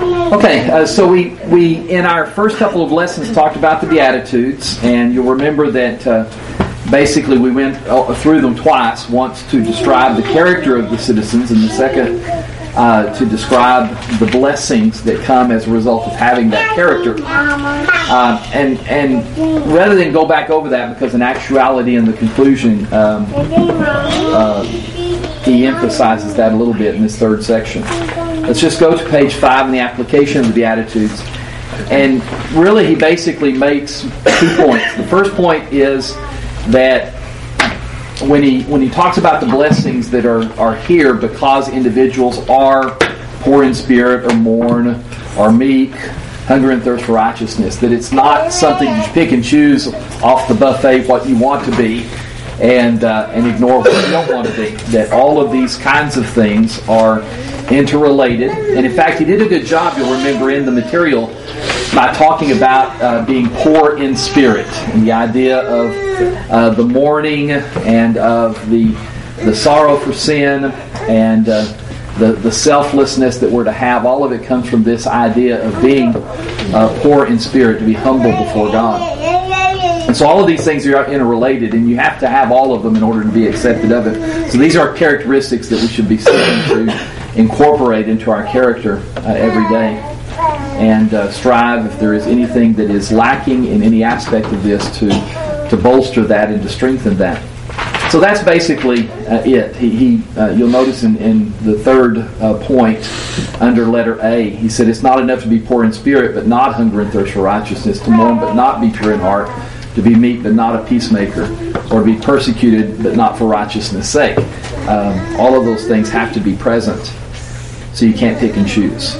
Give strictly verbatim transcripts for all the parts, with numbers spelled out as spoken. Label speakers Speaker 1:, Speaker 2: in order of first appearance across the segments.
Speaker 1: Okay, uh, so we, we, in our first couple of lessons, talked about the Beatitudes, and you'll remember that uh, basically we went through them twice, once to describe the character of the citizens, and the second uh, to describe the blessings that come as a result of having that character. Uh, and, and rather than go back over that, because in actuality in the conclusion, um, uh, he emphasizes that a little bit in this third section. Let's just go to page five in the application of the Beatitudes. And really he basically makes two points. The first point is that when he when he talks about the blessings that are, are here because individuals are poor in spirit or mourn or meek, hunger and thirst for righteousness, that it's not something you pick and choose off the buffet what you want to be and uh, and ignore what you don't want to be. That all of these kinds of things are interrelated. And in fact, he did a good job, you'll remember in the material, by talking about uh, being poor in spirit and the idea of uh, the mourning and of the the sorrow for sin and uh, the, the selflessness that we're to have. All of it comes from this idea of being uh, poor in spirit, to be humble before God. And so all of these things are interrelated, and you have to have all of them in order to be accepted of it. So these are characteristics that we should be seeking to incorporate into our character uh, every day, and uh, strive, if there is anything that is lacking in any aspect of this, to to bolster that and to strengthen that. So that's basically uh, it. He, he uh, you'll notice in, in the third uh, point under letter A, he said it's not enough to be poor in spirit, but not hunger and thirst for righteousness, to mourn but not be pure in heart, to be meek but not a peacemaker, or to be persecuted but not for righteousness' sake. Um, all of those things have to be present, so you can't pick and choose.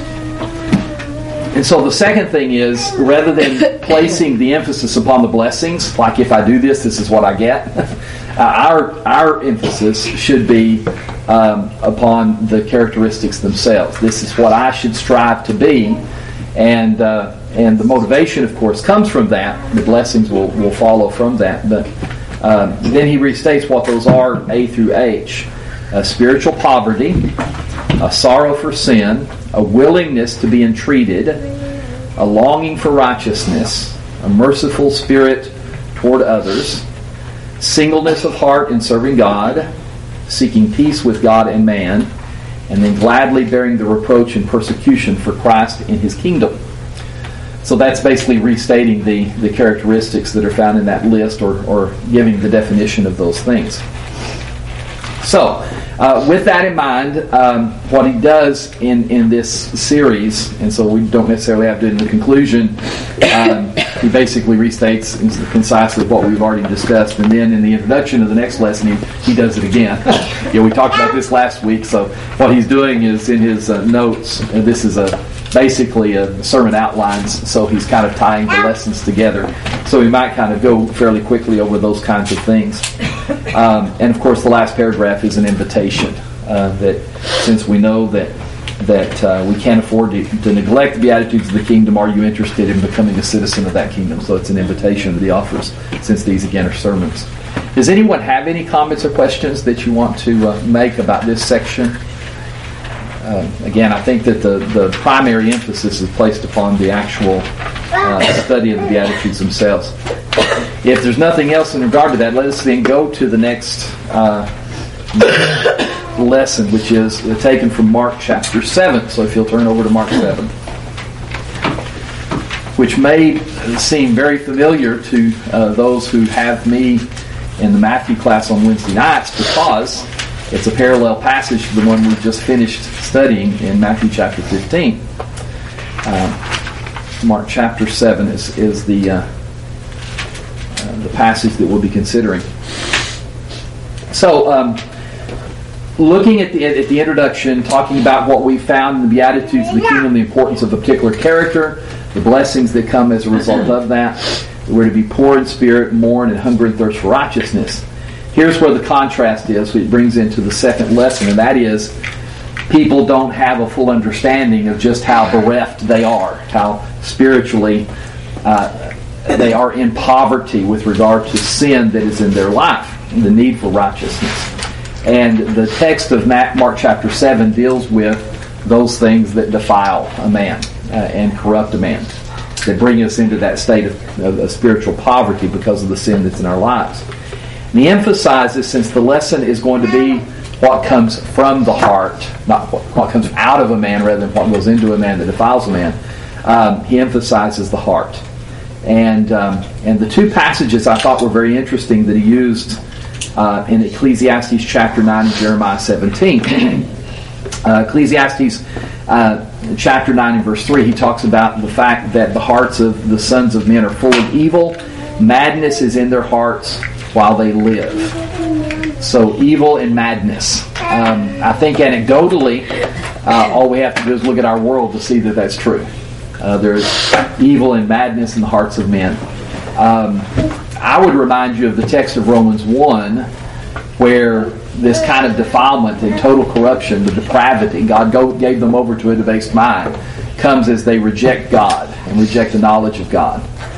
Speaker 1: And so the second thing is, rather than placing the emphasis upon the blessings, like if I do this, this is what I get, uh, our our emphasis should be um, upon the characteristics themselves. This is what I should strive to be, and uh, and the motivation, of course, comes from that. The blessings will, will follow from that. But um, then he restates what those are, A through H. Uh, spiritual poverty, a sorrow for sin, a willingness to be entreated, a longing for righteousness, a merciful spirit toward others, singleness of heart in serving God, seeking peace with God and man, and then gladly bearing the reproach and persecution for Christ in His kingdom. So that's basically restating the, the characteristics that are found in that list, or, or giving the definition of those things. So, uh, with that in mind, um, what he does in, in this series, and so we don't necessarily have to in the conclusion, um, he basically restates concisely what we've already discussed, and then in the introduction of the next lesson, he, he does it again. Yeah, we talked about this last week, so what he's doing is in his uh, notes, and this is a basically a sermon outlines, so he's kind of tying the lessons together. So we might kind of go fairly quickly over those kinds of things. Um, and of course, the last paragraph is an invitation uh, that, since we know that that uh, we can't afford to, to neglect the Beatitudes of the kingdom, are you interested in becoming a citizen of that kingdom? So it's an invitation that he offers, since these again are sermons. Does anyone have any comments or questions that you want to uh, make about this section? Uh, again, I think that the, the primary emphasis is placed upon the actual uh, study of the Beatitudes themselves. If there's nothing else in regard to that, let us then go to the next uh, lesson, which is taken from Mark chapter seven. So if you'll turn over to Mark seven, which may seem very familiar to uh, those who have me in the Matthew class on Wednesday nights, because it's a parallel passage to the one we've just finished studying in Matthew chapter fifteen. Uh, Mark chapter seven is, is the uh, uh, the passage that we'll be considering. So, um, looking at the at the introduction, talking about what we found in the Beatitudes of the kingdom, the importance of a particular character, the blessings that come as a result of that. We're to be poor in spirit, mourn, and hunger and thirst for righteousness. Here's where the contrast is, which brings into the second lesson, and that is people don't have a full understanding of just how bereft they are, how spiritually uh, they are in poverty with regard to sin that is in their life, and the need for righteousness. And the text of Mark chapter seven deals with those things that defile a man uh, and corrupt a man, that bring us into that state of, of, of spiritual poverty because of the sin that's in our lives. And he emphasizes, since the lesson is going to be what comes from the heart, not what, what comes out of a man rather than what goes into a man that defiles a man, um, he emphasizes the heart. And um, and the two passages I thought were very interesting that he used uh, in Ecclesiastes chapter nine and Jeremiah seventeen. uh, Ecclesiastes uh, chapter nine and verse three, he talks about the fact that the hearts of the sons of men are full of evil. Madness is in their hearts while they live. So evil and madness. Um, I think anecdotally, uh, all we have to do is look at our world to see that that's true. Uh, there's evil and madness in the hearts of men. Um, I would remind you of the text of Romans one, where this kind of defilement and total corruption, the depravity, God go, gave them over to a debased mind, comes as they reject God and reject the knowledge of God.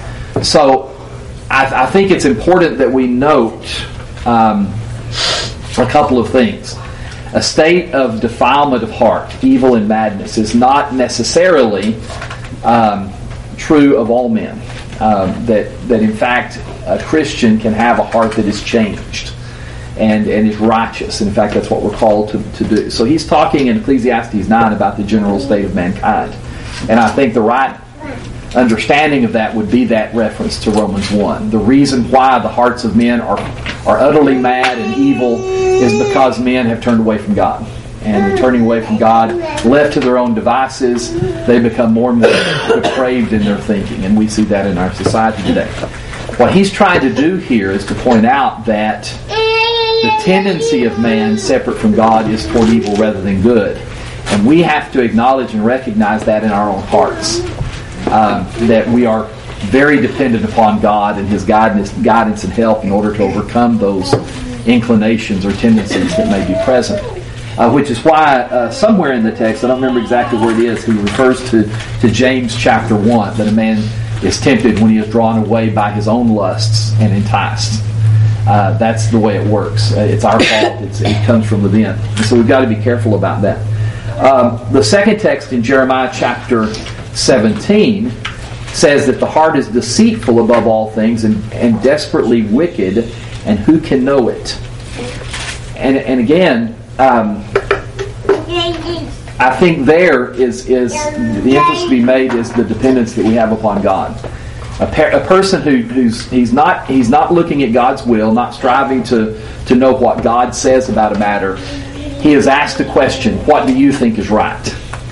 Speaker 1: So I, I think it's important that we note um, a couple of things. A state of defilement of heart, evil and madness, is not necessarily um, true of all men. Um, that that in fact a Christian can have a heart that is changed and, and is righteous. And in fact, that's what we're called to, to do. So he's talking in Ecclesiastes nine about the general state of mankind. And I think the right understanding of that would be that reference to Romans one. The reason why the hearts of men are, are utterly mad and evil is because men have turned away from God. And in turning away from God, left to their own devices, they become more and more depraved in their thinking. And we see that in our society today. What he's trying to do here is to point out that the tendency of man separate from God is toward evil rather than good. And we have to acknowledge and recognize that in our own hearts. Um, that we are very dependent upon God and His guidance, guidance and help in order to overcome those inclinations or tendencies that may be present. Uh, which is why uh, somewhere in the text, I don't remember exactly where it is, he refers to, to James chapter one, that a man is tempted when he is drawn away by his own lusts and enticed. Uh, that's the way it works. Uh, it's our fault. It's, it comes from within. And so we've got to be careful about that. Um, the second text in Jeremiah chapter seventeen says that the heart is deceitful above all things and, and desperately wicked, and who can know it? And, and again, Um, I think there is, is the emphasis to be made is the dependence that we have upon God. A, per, a person who, who's he's not he's not looking at God's will, not striving to, to know what God says about a matter. He is asked a question, what do you think is right?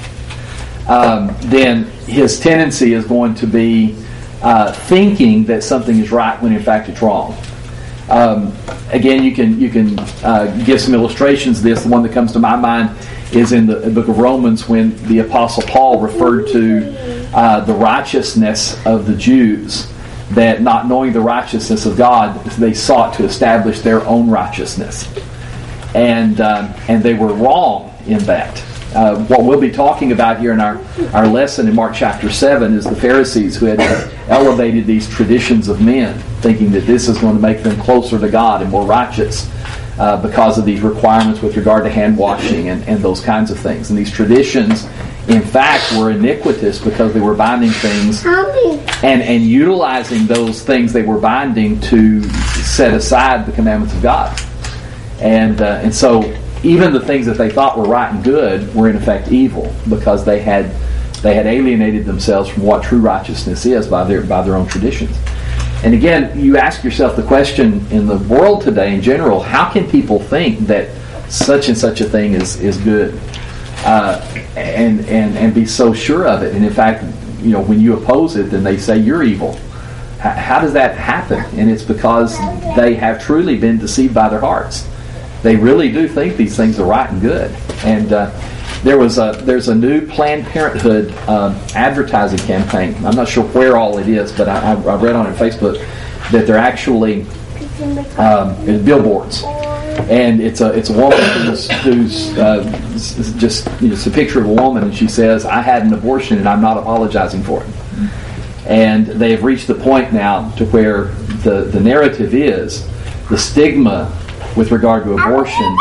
Speaker 1: Um, then his tendency is going to be uh, thinking that something is right when in fact it's wrong. Um, again, you can you can uh, give some illustrations of this. The one that comes to my mind is in the book of Romans, when the Apostle Paul referred to uh, the righteousness of the Jews, that not knowing the righteousness of God, they sought to establish their own righteousness, and um, and they were wrong in that. Uh, what we'll be talking about here in our, our lesson in Mark chapter seven is the Pharisees who had elevated these traditions of men, thinking that this is going to make them closer to God and more righteous uh, because of these requirements with regard to hand washing and, and those kinds of things. And these traditions, in fact, were iniquitous because they were binding things and, and utilizing those things they were binding to set aside the commandments of God. And uh, and so even the things that they thought were right and good were in effect evil, because they had they had alienated themselves from what true righteousness is by their by their own traditions. And again, you ask yourself the question in the world today in general: how can people think that such and such a thing is is good, uh, and and and be so sure of it? And in fact, you know, when you oppose it, then they say you're evil. H- how does that happen? And it's because they have truly been deceived by their hearts. They really do think these things are right and good. And uh, there was a there's a new Planned Parenthood um, advertising campaign. I'm not sure where all it is, but I, I read on it on Facebook that they're actually um, billboards, and it's a it's a woman who's, who's uh, just you know, it's a picture of a woman, and she says, "I had an abortion and I'm not apologizing for it." And they have reached the point now to where the the narrative is the stigma with regard to abortion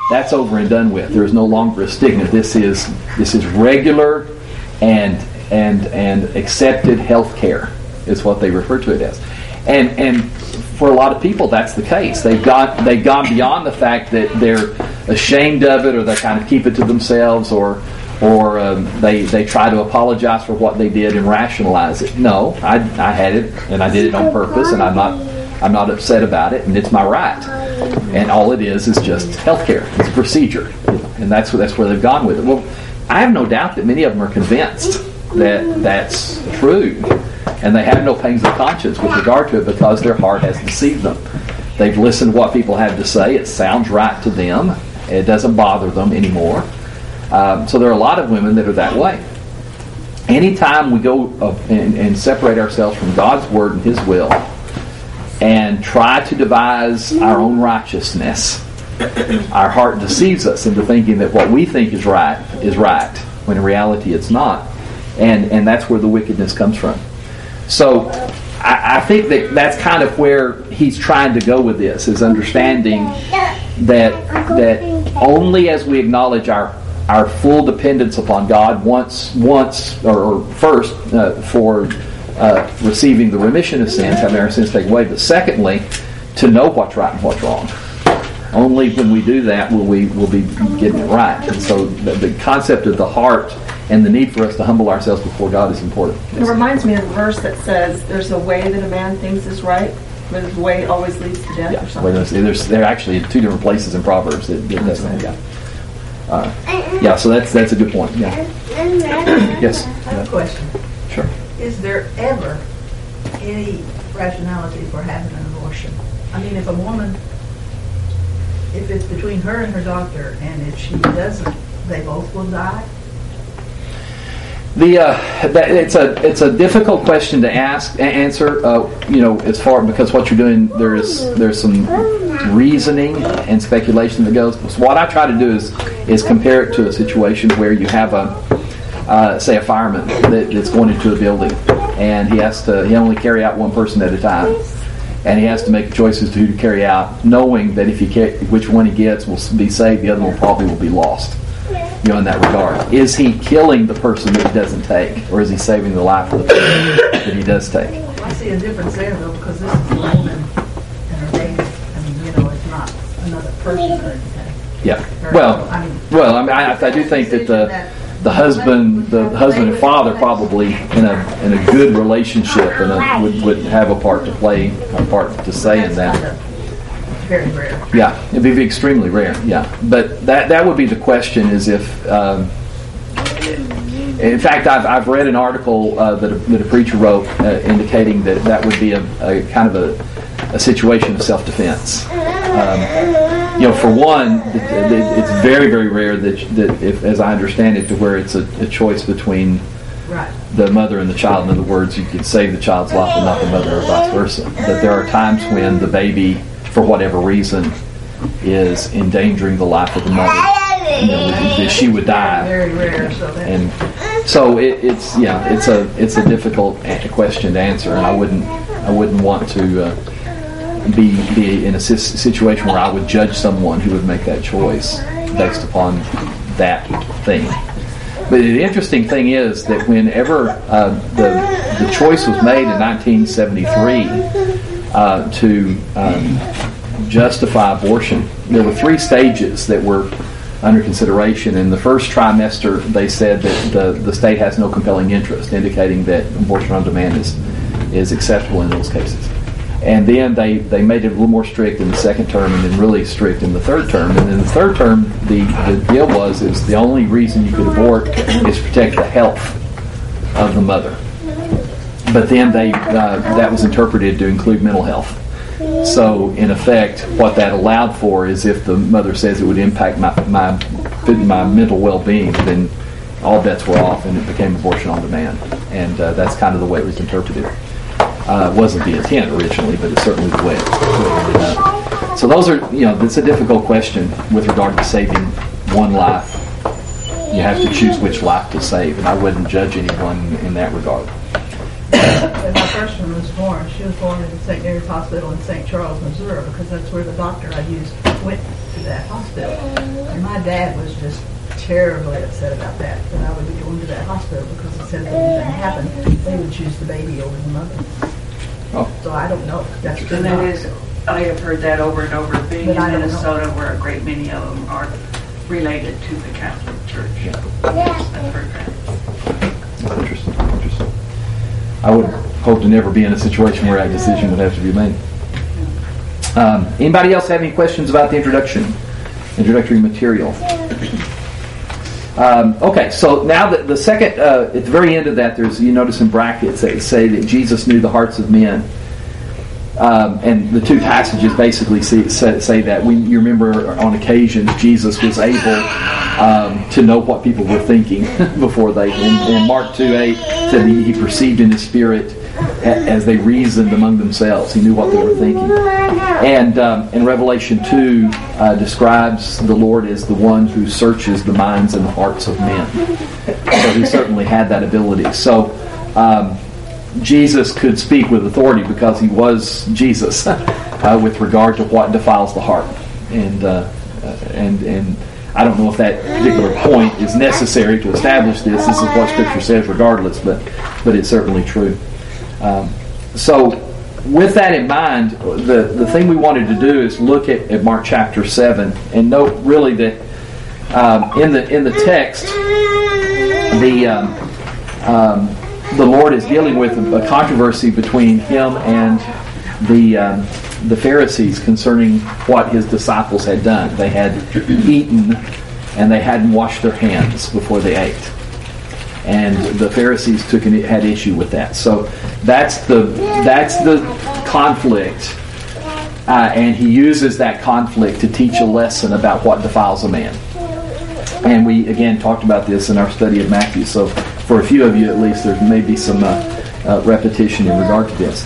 Speaker 1: that's over and done with. There is no longer a stigma. This is this is regular and and and accepted health care is what they refer to it as. And and for a lot of people, that's the case. They've got they've gone beyond the fact that they're ashamed of it, or they kind of keep it to themselves, or or um, they they try to apologize for what they did and rationalize it. No, I I had it and I did it on purpose, and I'm not I'm not upset about it, and it's my right. And all it is is just healthcare. It's a procedure, and that's that's where they've gone with it. Well, I have no doubt that many of them are convinced that that's true. And they have no pangs of conscience with regard to it because their heart has deceived them. They've listened to what people have to say. It sounds right to them. It doesn't bother them anymore. Um, so there are a lot of women that are that way. Anytime we go uh, and, and separate ourselves from God's Word and His will and try to devise our own righteousness, our heart deceives us into thinking that what we think is right is right, when in reality it's not. And, and that's where the wickedness comes from. So I, I think that that's kind of where he's trying to go with this, is understanding that that only as we acknowledge our our full dependence upon God once once or, or first uh, for uh, receiving the remission of sins, having our sins taken away, but secondly to know what's right and what's wrong. Only when we do that will we will be getting it right. And so the, the concept of the heart and the need for us to humble ourselves before God is important.
Speaker 2: It reminds me of a verse that says, "There's a way that a man thinks is right, but his way always leads to death."
Speaker 1: Yeah,
Speaker 2: or something.
Speaker 1: there's, there's they're actually in two different places in Proverbs that, that does that. Yeah, uh, yeah. So that's that's a good point. Yeah. Yes.
Speaker 3: I have a question.
Speaker 1: Sure.
Speaker 3: Is there ever any rationality for having an abortion? I mean, if a woman, if it's between her and her doctor, and if she doesn't, they both will die.
Speaker 1: The uh, that, it's a it's a difficult question to ask answer. Uh, you know, as far because what you're doing, there's there's some reasoning and speculation that goes. So what I try to do is is compare it to a situation where you have a uh, say a fireman that, that's going into a building, and he has to he only carry out one person at a time, and he has to make choices to who to carry out, knowing that if he ca- which one he gets will be saved, the other one probably will be lost. You know, in that regard, is he killing the person that he doesn't take, or is he saving the life of the person that he does take?
Speaker 3: I see a difference there, though, because this is a woman and her baby. I mean, you know, it's not another person or anything.
Speaker 1: Yeah. Well, I mean, well, I mean, I, I do think that the the husband, the husband and father, probably in a in a good relationship, and a, would would have a part to play, a part to say in that.
Speaker 3: Very rare.
Speaker 1: Yeah, it'd be extremely rare. Yeah, but that that would be the question: is if, um, in fact, I've I've read an article uh, that a, that a preacher wrote uh, indicating that that would be a, a kind of a, a situation of self-defense. Um, you know, for one, it, it, it's very very rare that that if, as I understand it, to where it's a, a choice between
Speaker 3: right.
Speaker 1: the mother and the child. In other words, you could save the child's life and not the mother, or vice versa. But there are times when the baby, for whatever reason, is endangering the life of the mother. You know, that she would die.
Speaker 3: Very rare. So
Speaker 1: and so it, it's yeah, it's a it's a difficult question to answer, and I wouldn't I wouldn't want to uh, be be in a situation where I would judge someone who would make that choice based upon that thing. But the interesting thing is that whenever uh, the the choice was made in nineteen seventy-three. Uh, to um, justify abortion, there were three stages that were under consideration. In the first trimester, they said that the, the state has no compelling interest, indicating that abortion on demand is is acceptable in those cases. And then they, they made it a little more strict in the second term, and then really strict in the third term. And in the third term, the, the deal was is the only reason you could abort is to protect the health of the mother. But then they uh, that was interpreted to include mental health. So in effect, what that allowed for is if the mother says it would impact my my, my mental well-being, then all bets were off, and it became abortion on demand. And uh, that's kind of the way it was interpreted. Uh, it wasn't the intent originally, but it's certainly the way it was. Uh, so those are, you know, it's a difficult question with regard to saving one life. You have to choose which life to save, and I wouldn't judge anyone in that regard.
Speaker 3: when my first one was born, she was born in Saint Mary's Hospital in Saint Charles, Missouri, because that's where the doctor I used went to that hospital. And my dad was just terribly upset about that, that I would be going to that hospital, because he said if anything happened, they would choose the baby over the mother.
Speaker 1: Oh.
Speaker 3: So I don't know. That's
Speaker 4: And that is, I have heard that over and over. Being
Speaker 3: But
Speaker 4: in
Speaker 3: I don't
Speaker 4: Minnesota,
Speaker 3: know.
Speaker 4: where a great many of them are related to the Catholic Church.
Speaker 1: Yeah.
Speaker 4: I've heard that.
Speaker 1: Interesting. Interesting. I would hope to never be in a situation where that decision would have to be made. Um, anybody else have any questions about the introduction, introductory material? Um, okay, so now the, the second, uh, at the very end of that, there's, you notice in brackets that say that Jesus knew the hearts of men. Um, and the two passages basically say, say that. We, you remember on occasions Jesus was able um, to know what people were thinking before they. In, in Mark two eight said he, he perceived in his spirit as they reasoned among themselves. He knew what they were thinking. And um, in Revelation two uh, describes the Lord as the one who searches the minds and the hearts of men. So he certainly had that ability. So. Um, Jesus could speak with authority because he was Jesus uh, with regard to what defiles the heart, and uh, and and I don't know if that particular point is necessary to establish this. This is what Scripture says, regardless, but but it's certainly true. Um, so, with that in mind, the the thing we wanted to do is look at, at Mark chapter seven and note really that um, in the in the text the. Um, um, The Lord is dealing with a controversy between him and the um, the Pharisees concerning what his disciples had done. They had eaten and they hadn't washed their hands before they ate, and the Pharisees took an, had issue with that. So that's the that's the conflict, uh, and he uses that conflict to teach a lesson about what defiles a man. And we again talked about this in our study of Matthew. So. For a few of you, at least, there may be some uh, uh, repetition in regard to this.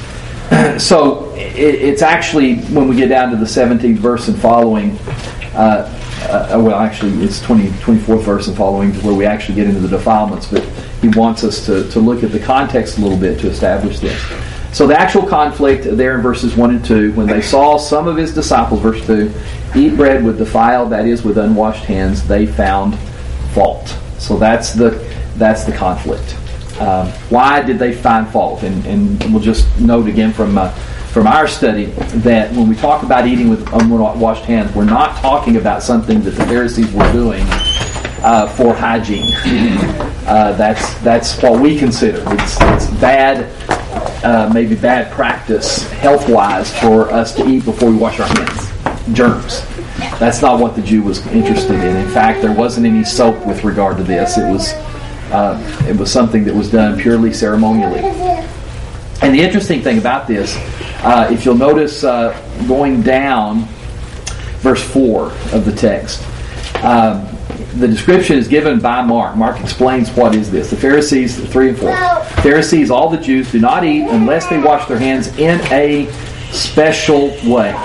Speaker 1: So it, it's actually, when we get down to the seventeenth verse and following, uh, uh, well, actually, it's twenty, twenty-fourth verse and following, where we actually get into the defilements. But he wants us to, to look at the context a little bit to establish this. So the actual conflict there in verses one and two, when they saw some of his disciples, verse two, eat bread with defiled, that is, with unwashed hands, they found fault. So that's the That's the conflict. Um, why did they find fault? And, and we'll just note again from uh, from our study that when we talk about eating with unwashed hands, we're not talking about something that the Pharisees were doing uh, for hygiene. uh, that's that's what we consider. It's, it's bad, uh, maybe bad practice health-wise for us to eat before we wash our hands. Germs. That's not what the Jew was interested in. In fact, there wasn't any soap with regard to this. It was Uh, it was something that was done purely ceremonially. And the interesting thing about this, uh, if you'll notice uh, going down verse four of the text, um, the description is given by Mark. Mark explains what is this. The Pharisees, three and four. Pharisees, all the Jews, do not eat unless they wash their hands in a special way.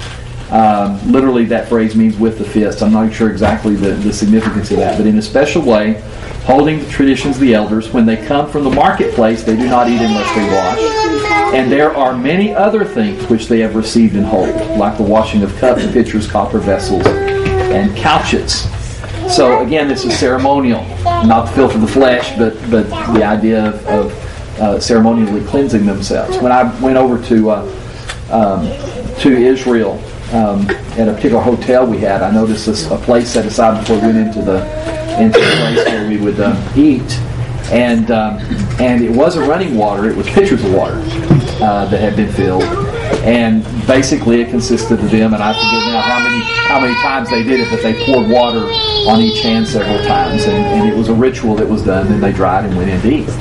Speaker 1: Um, literally, that phrase means with the fist. I'm not sure exactly the, the significance of that, but in a special way, holding the traditions of the elders. When they come from the marketplace, they do not eat unless they wash. And there are many other things which they have received and hold, like the washing of cups, pitchers, copper vessels, and couches. So again, this is ceremonial, not the filth of the flesh, but but the idea of, of uh, ceremonially cleansing themselves. When I went over to uh, um, to Israel um, at a particular hotel we had, I noticed this, a place set aside before we went into the into the place where we would um, eat, and um, and it wasn't running water; it was pitchers of water uh, that had been filled, and basically it consisted of them. And I forget now how many how many times they did it, but they poured water on each hand several times, and, and it was a ritual that was done. Then they dried and went in to eat.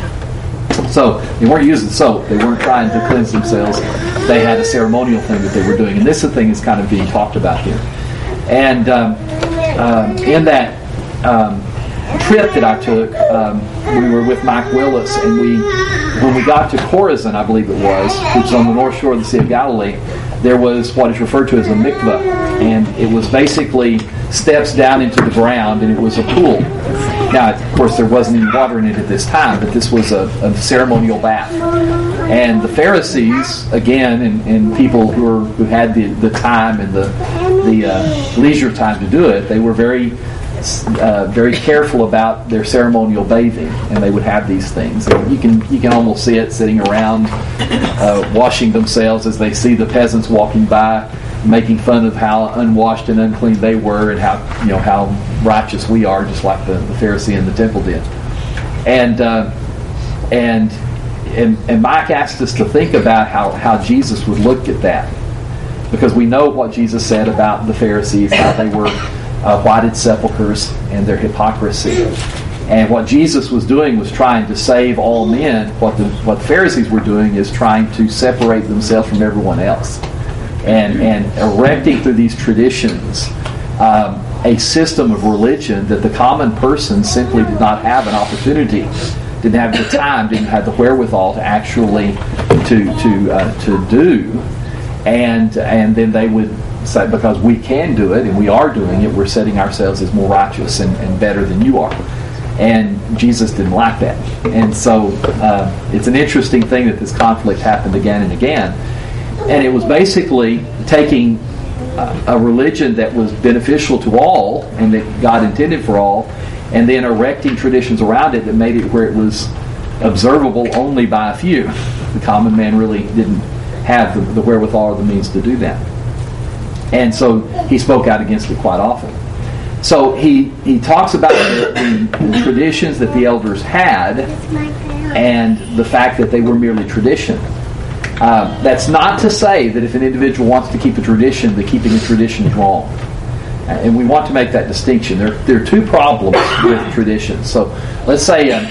Speaker 1: So they weren't using soap; they weren't trying to cleanse themselves. They had a ceremonial thing that they were doing, and this thing is kind of being talked about here. And um, um, in that. Um, trip that I took, um, we were with Mike Willis, and we, when we got to Chorazin, I believe it was, which is on the north shore of the Sea of Galilee, there was what is referred to as a mikveh, and it was basically steps down into the ground, and it was a pool. Now, of course, there wasn't any water in it at this time, but this was a, a ceremonial bath. And the Pharisees, again, and, and people who were who had the, the time and the the uh, leisure time to do it, they were very uh, very careful about their ceremonial bathing, and they would have these things. And you can you can almost see it sitting around, uh, washing themselves as they see the peasants walking by, making fun of how unwashed and unclean they were, and how you know how righteous we are, just like the, the Pharisee in the temple did. And uh, and and and Mike asked us to think about how, how Jesus would look at that, because we know what Jesus said about the Pharisees, how they were uh, whited sepulchres and their hypocrisy. And what Jesus was doing was trying to save all men. What the what the Pharisees were doing is trying to separate themselves from everyone else, and and erecting through these traditions um, a system of religion that the common person simply did not have an opportunity, didn't have the time, didn't have the wherewithal to actually to to uh, to do, and and then they would say, because we can do it and we are doing it, we're setting ourselves as more righteous and, and better than you are. And Jesus didn't like that. And so uh, it's an interesting thing that this conflict happened again and again. And it was basically taking a, a religion that was beneficial to all and that God intended for all, and then erecting traditions around it that made it where it was observable only by a few. The common man really didn't have the, the wherewithal or the means to do that. And so he spoke out against it quite often. So he, he talks about the, the, the traditions that the elders had and the fact that they were merely tradition. Uh, that's not to say that if an individual wants to keep a tradition, that keeping a tradition is wrong. And we want to make that distinction. There, there are two problems with traditions. So let's say, um,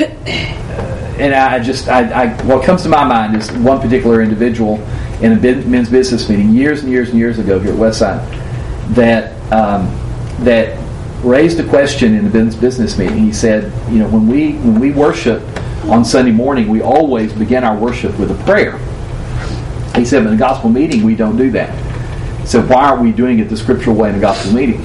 Speaker 1: and I just, I, I, what comes to my mind is one particular individual in a men's business meeting years and years and years ago here at Westside that um, that raised a question in the men's business meeting. He said, you know, when we when we worship on Sunday morning, we always begin our worship with a prayer. He said, in a gospel meeting, we don't do that. So why aren't we doing it the scriptural way in a gospel meeting?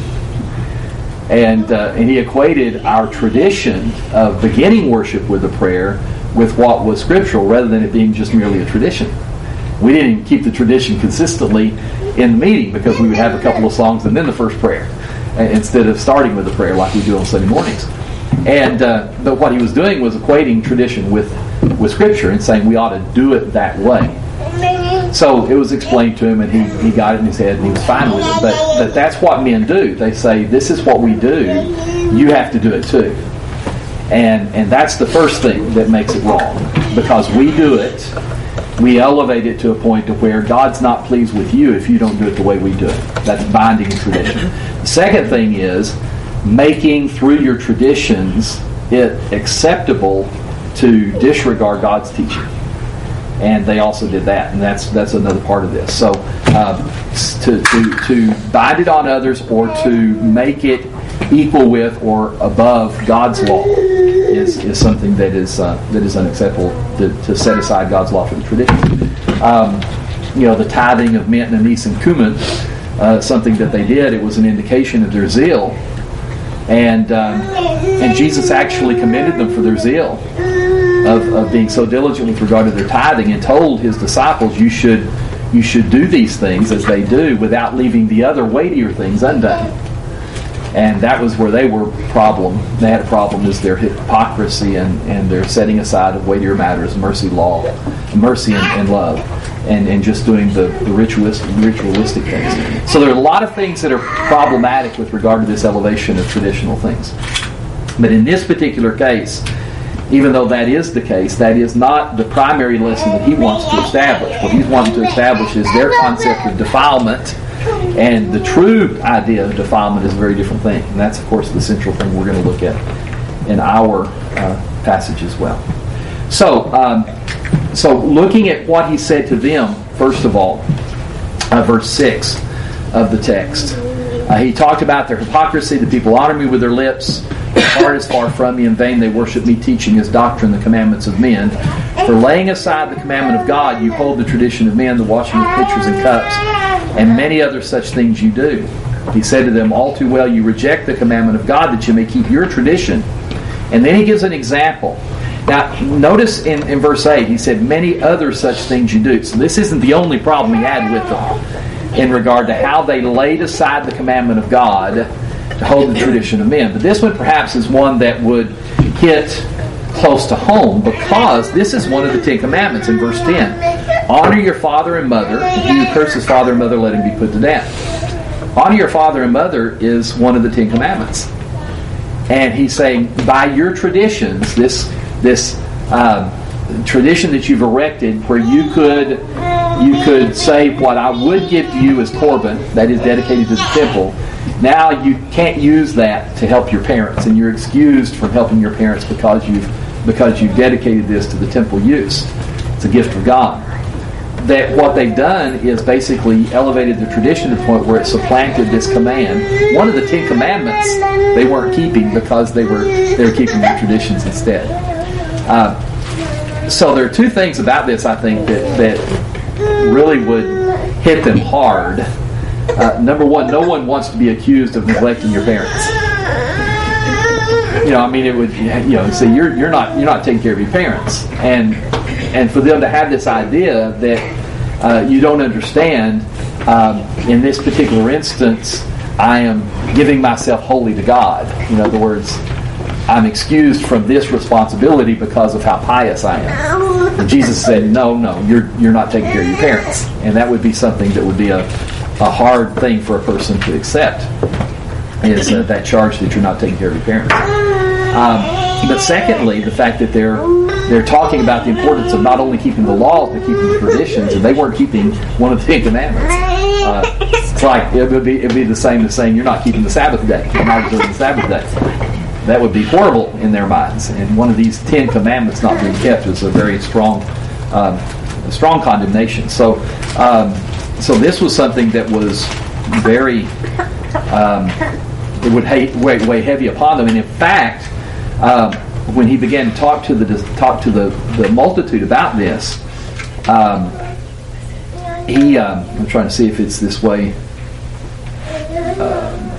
Speaker 1: And uh, and he equated our tradition of beginning worship with a prayer with what was scriptural, rather than it being just merely a tradition. We didn't even keep the tradition consistently in the meeting, because we would have a couple of songs and then the first prayer, instead of starting with a prayer like we do on Sunday mornings. And uh, but what he was doing was equating tradition with, with Scripture and saying we ought to do it that way. So it was explained to him, and he, he got it in his head, and he was fine with it. But, but that's what men do. They say, this is what we do, you have to do it too. And and that's the first thing that makes it wrong, because we do it, we elevate it to a point to where God's not pleased with you if you don't do it the way we do it. That's binding and tradition. The second thing is making, through your traditions, it acceptable to disregard God's teaching. And they also did that, and that's that's another part of this. So um, to, to to bind it on others, or to make it equal with or above God's law is, is something that is uh, that is unacceptable. To, to set aside God's law for the tradition. Um, you know, the tithing of mint, anise, and cumin, uh, something that they did. It was an indication of their zeal, and um, and Jesus actually commended them for their zeal. Of, of being so diligent with regard to their tithing, and told his disciples, you should you should do these things as they do, without leaving the other weightier things undone. And that was where they were problem. They had a problem, is their hypocrisy and, and their setting aside of weightier matters, mercy, law, mercy and, and love, and, and just doing the, the ritualistic, ritualistic things. So there are a lot of things that are problematic with regard to this elevation of traditional things. But in this particular case, even though that is the case, that is not the primary lesson that he wants to establish. What he's wanting to establish is their concept of defilement, and the true idea of defilement is a very different thing. And that's, of course, the central thing we're going to look at in our uh, passage as well. So, um, so looking at what he said to them, first of all, uh, verse six of the text. Uh, he talked about their hypocrisy. The people honor me with their lips. Their heart is far from me. In vain they worship me, teaching as doctrine the commandments of men. For laying aside the commandment of God, you hold the tradition of men, the washing of pitchers and cups, and many other such things you do. He said to them, all too well you reject the commandment of God, that you may keep your tradition. And then he gives an example. Now, notice in, in verse eight, he said, many other such things you do. So this isn't the only problem he had with them in regard to how they laid aside the commandment of God to hold the tradition of men. But this one perhaps is one that would hit close to home, because this is one of the Ten Commandments in verse ten. Honor your father and mother. If he who curses father and mother, let him be put to death. Honor your father and mother is one of the Ten Commandments. And he's saying, by your traditions, this this uh, tradition that you've erected, where you could you could say what I would give to you as Corban, that is dedicated to the temple, now you can't use that to help your parents, and you're excused from helping your parents because you've because you've dedicated this to the temple use. It's a gift of God. That what they've done is basically elevated the tradition to the point where it supplanted this command. One of the Ten Commandments they weren't keeping because they were they were keeping their traditions instead. Uh, so there are two things about this, I think, that that really would hit them hard. Uh, number one, no one wants to be accused of neglecting your parents. You know, I mean, it would, you know, say you're you're not you're not taking care of your parents, and and for them to have this idea that uh, you don't understand. Um, in this particular instance, I am giving myself wholly to God. In other words, I'm excused from this responsibility because of how pious I am. And Jesus said, "No, no, you're you're not taking care of your parents," and that would be something that would be a a hard thing for a person to accept, is uh, that charge that you're not taking care of your parents. Um, but secondly, the fact that they're they're talking about the importance of not only keeping the laws but keeping the traditions, and they weren't keeping one of the Ten Commandments. Uh, it's like it would be it would be the same as saying you're not keeping the Sabbath day, you're not observing the Sabbath day. That would be horrible in their minds, and one of these Ten Commandments not being kept is a very strong um, a strong condemnation. So. Um, So this was something that was very, um, it would weigh, weigh heavy upon them. And in fact, um, when he began to talk to the talk to the, the multitude about this, um, he, um, I'm trying to see if it's this way. Um,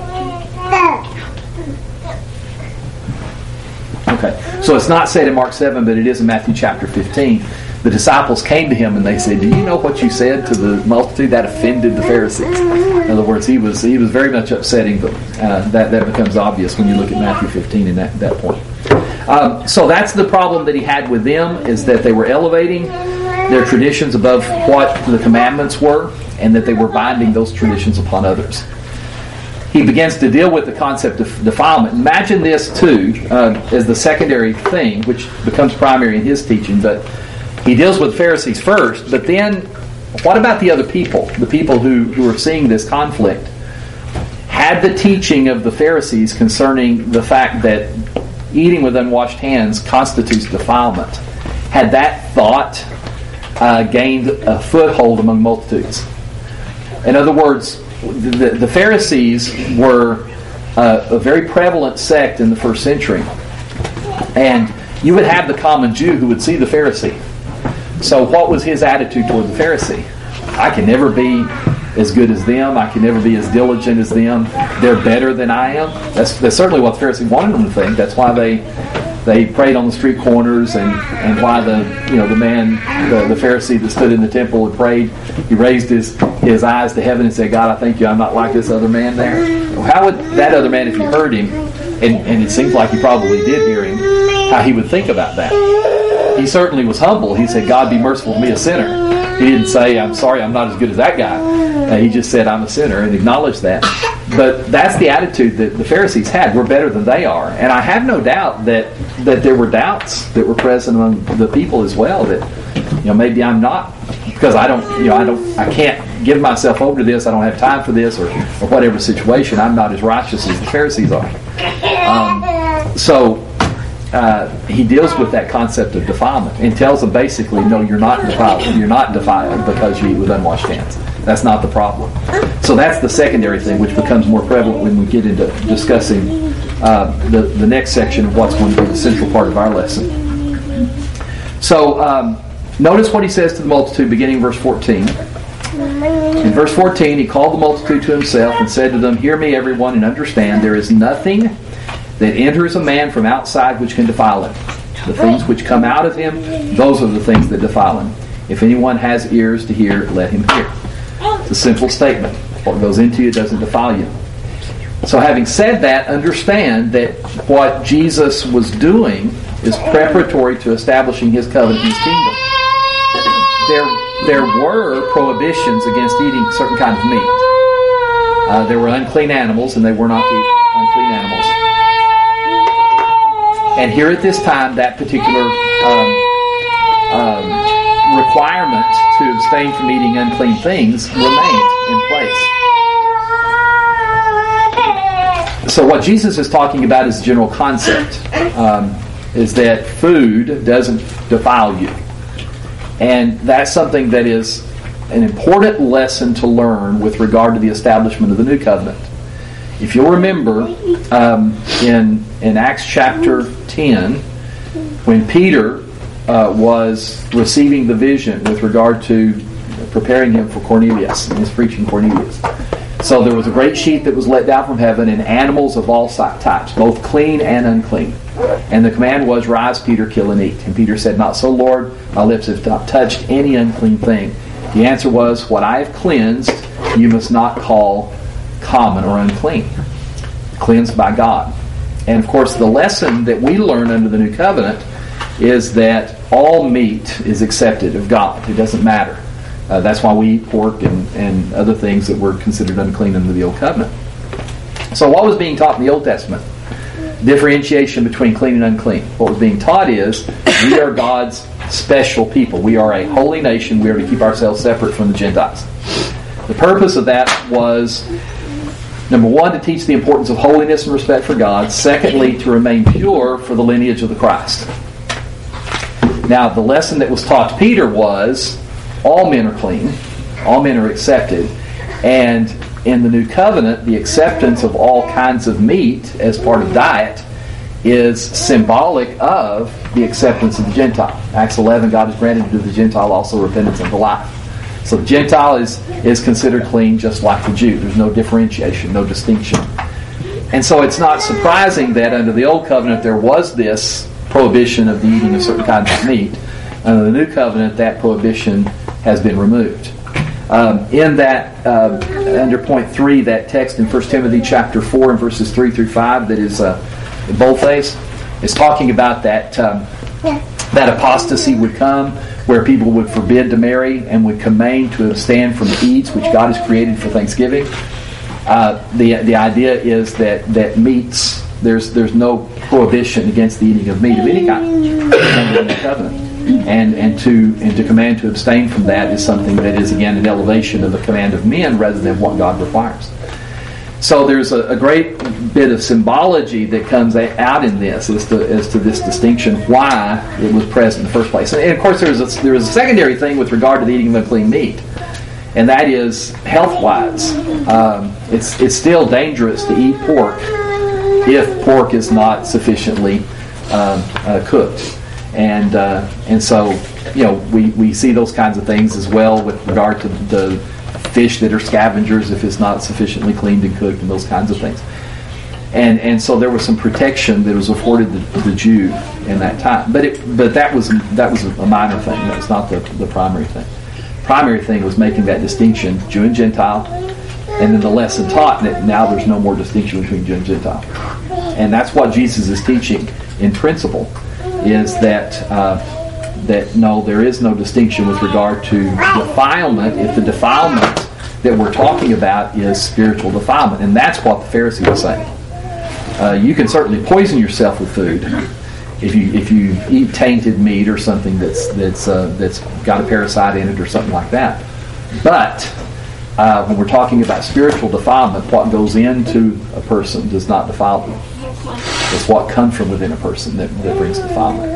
Speaker 1: okay, so it's not said in Mark seven, but it is in Matthew chapter fifteen. The disciples came to him and they said, "Do you know what you said to the multitude? That offended the Pharisees." In other words, he was he was very much upsetting them. Uh, that that becomes obvious when you look at Matthew fifteen in that that point. Um, so that's the problem that he had with them, is that they were elevating their traditions above what the commandments were, and that they were binding those traditions upon others. He begins to deal with the concept of defilement. Imagine this too uh, as the secondary thing, which becomes primary in his teaching, but he deals with the Pharisees first, but then what about the other people? The people who, who are seeing this conflict. Had the teaching of the Pharisees concerning the fact that eating with unwashed hands constitutes defilement, had that thought uh, gained a foothold among multitudes? In other words, the, the Pharisees were uh, a very prevalent sect in the first century. And you would have the common Jew who would see the Pharisee. So what was his attitude toward the Pharisee? I can never be as good as them. I can never be as diligent as them. They're better than I am. That's, that's certainly what the Pharisee wanted them to think. That's why they they prayed on the street corners, and, and why the you know the man, the, the Pharisee that stood in the temple and prayed, he raised his, his eyes to heaven and said, "God, I thank you, I'm not like this other man there." Well, how would that other man, if he heard him, and, and it seems like he probably did hear him, how he would think about that? He certainly was humble. He said, "God, be merciful to me, a sinner." He didn't say, "I'm sorry, I'm not as good as that guy." Uh, he just said, "I'm a sinner," and acknowledged that. But that's the attitude that the Pharisees had. We're better than they are. And I have no doubt that, that there were doubts that were present among the people as well, that, you know, maybe I'm not, because I don't, you know, I don't, I can't give myself over to this, I don't have time for this, or, or whatever situation, I'm not as righteous as the Pharisees are. Um, so, Uh, he deals with that concept of defilement and tells them basically, no, you're not defiled. You're not defiled because you eat with unwashed hands. That's not the problem. So that's the secondary thing, which becomes more prevalent when we get into discussing uh, the, the next section of what's going to be the central part of our lesson. So um, notice what he says to the multitude beginning in verse fourteen. In verse fourteen, he called the multitude to himself and said to them, "Hear me, everyone, and understand. There is nothing that enters a man from outside which can defile him. The things which come out of him, those are the things that defile him. If anyone has ears to hear, let him hear. It's a simple statement. What goes into you doesn't defile you. So having said that, understand that what Jesus was doing is preparatory to establishing his covenant and his kingdom. There, there were prohibitions against eating certain kinds of meat. Uh, there were unclean animals, and they were not to eat unclean animals. And here at this time, that particular um, um, requirement to abstain from eating unclean things remained in place. So what Jesus is talking about is a general concept, um, is that food doesn't defile you. And that's something that is an important lesson to learn with regard to the establishment of the New Covenant. If you'll remember, um, in, in Acts chapter ten, when Peter uh, was receiving the vision with regard to preparing him for Cornelius and his preaching Cornelius. So there was a great sheet that was let down from heaven, and animals of all types, both clean and unclean. And the command was, rise, Peter, kill and eat. And Peter said, not so, Lord, my lips have not touched any unclean thing. The answer was, what I have cleansed, you must not call common or unclean. Cleansed by God. And of course, the lesson that we learn under the New Covenant is that all meat is accepted of God. It doesn't matter. Uh, that's why we eat pork and, and other things that were considered unclean under the Old Covenant. So what was being taught in the Old Testament? Differentiation between clean and unclean. What was being taught is we are God's special people. We are a holy nation. We are to keep ourselves separate from the Gentiles. The purpose of that was, number one, to teach the importance of holiness and respect for God. Secondly, to remain pure for the lineage of the Christ. Now, the lesson that was taught to Peter was all men are clean, all men are accepted, and in the New Covenant, the acceptance of all kinds of meat as part of diet is symbolic of the acceptance of the Gentile. Acts eleven, God has granted to the Gentile also repentance unto life. So the Gentile is, is considered clean just like the Jew. There's no differentiation, no distinction. And so it's not surprising that under the Old Covenant there was this prohibition of the eating of certain kinds of meat. Under the New Covenant, that prohibition has been removed. Um, in that, uh, under point three, that text in First Timothy chapter four and verses three through five that is uh, boldface, is talking about that um, that apostasy would come, where people would forbid to marry and would command to abstain from eats which God has created for Thanksgiving. Uh, the the idea is that that meats, there's there's no prohibition against the eating of meat of any kind under the covenant. And and to and to command to abstain from that is something that is again an elevation of the command of men rather than what God requires. So there's a, a great bit of symbology that comes out in this as to as to this distinction, why it was present in the first place. And, and of course there's a, there is a secondary thing with regard to the eating of unclean meat, and that is health-wise. Um, it's it's still dangerous to eat pork if pork is not sufficiently um, uh, cooked. And uh, and so, you know, we, we see those kinds of things as well with regard to the fish that are scavengers if it's not sufficiently cleaned and cooked and those kinds of things. And and so there was some protection that was afforded the, the Jew in that time. But it but that was that was a minor thing. That was not the, the primary thing. Primary thing was making that distinction, Jew and Gentile, and then the lesson taught that now there's no more distinction between Jew and Gentile. And that's what Jesus is teaching in principle. Is that uh, that no, there is no distinction with regard to defilement if the defilement that we're talking about is spiritual defilement, and that's what the Pharisees were saying. Uh, you can certainly poison yourself with food if you if you eat tainted meat or something that's that's uh, that's got a parasite in it or something like that. But uh, when we're talking about spiritual defilement, what goes into a person does not defile them. It's what comes from within a person that, that brings defilement.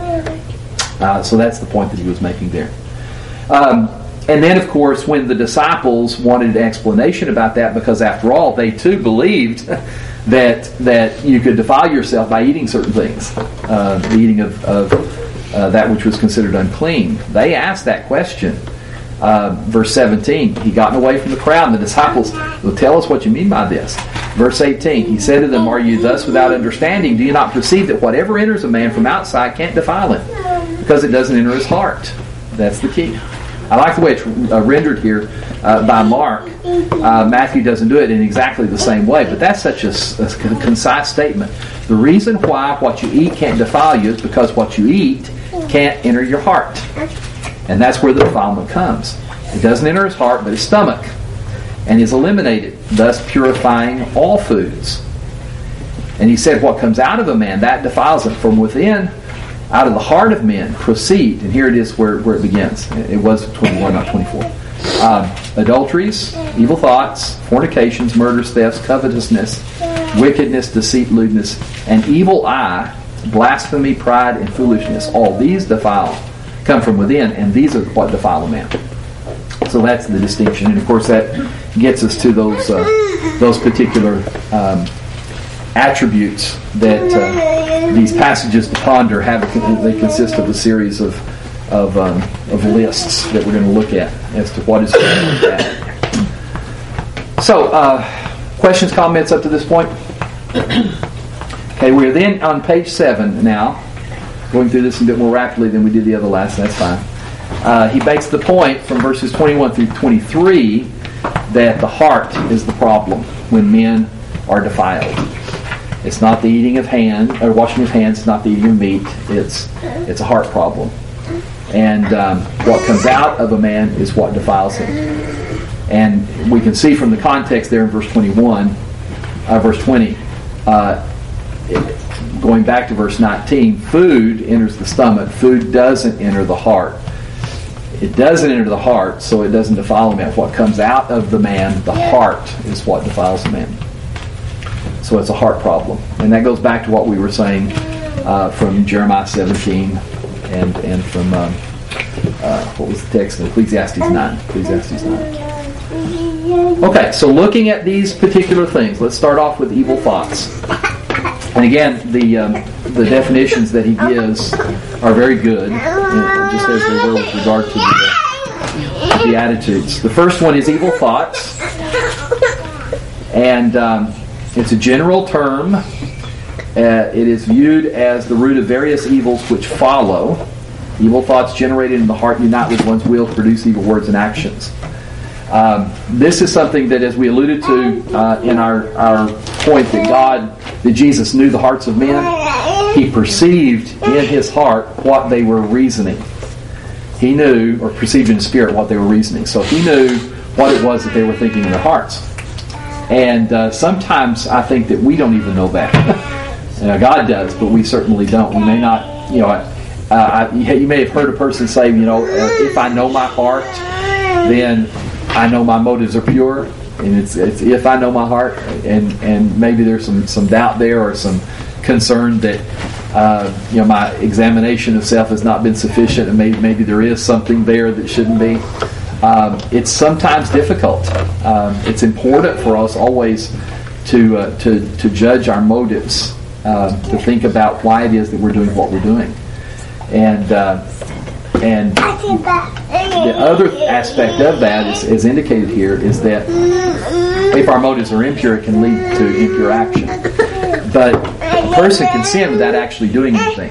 Speaker 1: Uh, so that's the point that he was making there. Um, and then, of course, when the disciples wanted an explanation about that, because after all, they too believed that that you could defile yourself by eating certain things, uh, the eating of, of uh, that which was considered unclean. They asked that question. Uh, verse seventeen, he gotten away from the crowd, and the disciples, well, tell us what you mean by this. Verse eighteen, he said to them, are you thus without understanding? Do you not perceive that whatever enters a man from outside can't defile him, because it doesn't enter his heart? That's the key. I like the way it's uh, rendered here uh, by Mark. Uh, Matthew doesn't do it in exactly the same way, but that's such a, a concise statement. The reason why what you eat can't defile you is because what you eat can't enter your heart. And that's where the defilement comes. It doesn't enter his heart, but his stomach, and is eliminated, thus purifying all foods. And he said, what comes out of a man, that defiles him. From within, out of the heart of men, proceed. And here it is where, where it begins. It was twenty-one, not twenty-four. Um, adulteries, evil thoughts, fornications, murders, thefts, covetousness, wickedness, deceit, lewdness, an evil eye, blasphemy, pride, and foolishness. All these defile, come from within, and these are what defile a man. So that's the distinction. And of course that gets us to those uh, those particular um, attributes that uh, these passages to ponder have. They consist of a series of of, um, of lists that we're going to look at as to what is going on with that. So, uh, questions, comments up to this point? Okay, we're then on page seven now, going through this a bit more rapidly than we did the other lesson. That's fine. Uh, he makes the point from verses twenty-one through twenty-three that the heart is the problem when men are defiled. It's not the eating of hand or washing of hands. It's not the eating of meat. It's it's a heart problem. And um, what comes out of a man is what defiles him. And we can see from the context there in verse twenty-one, uh, verse twenty, uh, it, going back to verse nineteen, food enters the stomach. Food doesn't enter the heart. It doesn't enter the heart, so it doesn't defile the man. What comes out of the man, the heart, is what defiles the man. So it's a heart problem. And that goes back to what we were saying uh, from Jeremiah seventeen and, and from, um, uh, what was the text? Ecclesiastes nine. Ecclesiastes nine. Okay, so looking at these particular things, let's start off with evil thoughts. And again, the um, the definitions that he gives are very good, just as they were with regard to the, the attitudes. The first one is evil thoughts, and um, it's a general term. Uh, it is viewed as the root of various evils which follow. Evil thoughts generated in the heart unite with one's will to produce evil words and actions. Um, this is something that, as we alluded to uh, in our, our point that God, that Jesus knew the hearts of men, He perceived in His heart what they were reasoning. He knew, or perceived in His spirit, what they were reasoning. So He knew what it was that they were thinking in their hearts. And uh, sometimes I think that we don't even know that. You know, God does, but we certainly don't. We may not, you know, uh, I, you may have heard a person say, you know, uh, if I know my heart, then I know my motives are pure. And it's, it's if I know my heart, and, and maybe there's some, some doubt there or some concern that uh, you know my examination of self has not been sufficient, and maybe maybe there is something there that shouldn't be. Um, it's sometimes difficult. Um, it's important for us always to uh, to to judge our motives, uh, to think about why it is that we're doing what we're doing, and uh, and the other aspect of that is, is indicated here, is that if our motives are impure, it can lead to impure action. But a person can sin without actually doing anything.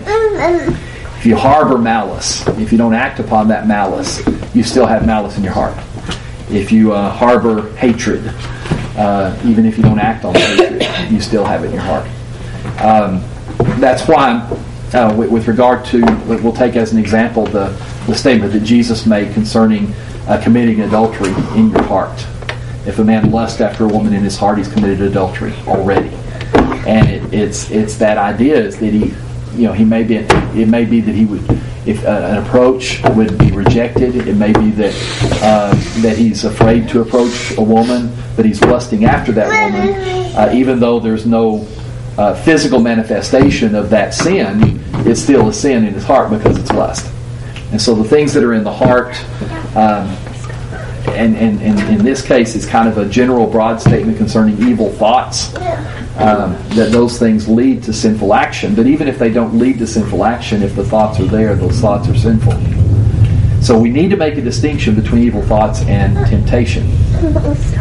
Speaker 1: If you harbor malice, if you don't act upon that malice, you still have malice in your heart. If you uh, harbor hatred, uh, even if you don't act on the hatred, you still have it in your heart. Um, that's why, uh, with, with regard to, we'll take as an example the, the statement that Jesus made concerning uh, committing adultery in your heart. If a man lusts after a woman in his heart, he's committed adultery already. And it, it's it's that idea is that he, you know, he may be it may be that he would, if uh, an approach would be rejected, it may be that uh, that he's afraid to approach a woman, but he's lusting after that woman, uh, even though there's no uh, physical manifestation of that sin. It's still a sin in his heart because it's lust. And so the things that are in the heart. Um, And, and, and in this case, it's kind of a general, broad statement concerning evil thoughts, um, that those things lead to sinful action. But even if they don't lead to sinful action, if the thoughts are there, those thoughts are sinful. So we need to make a distinction between evil thoughts and temptation.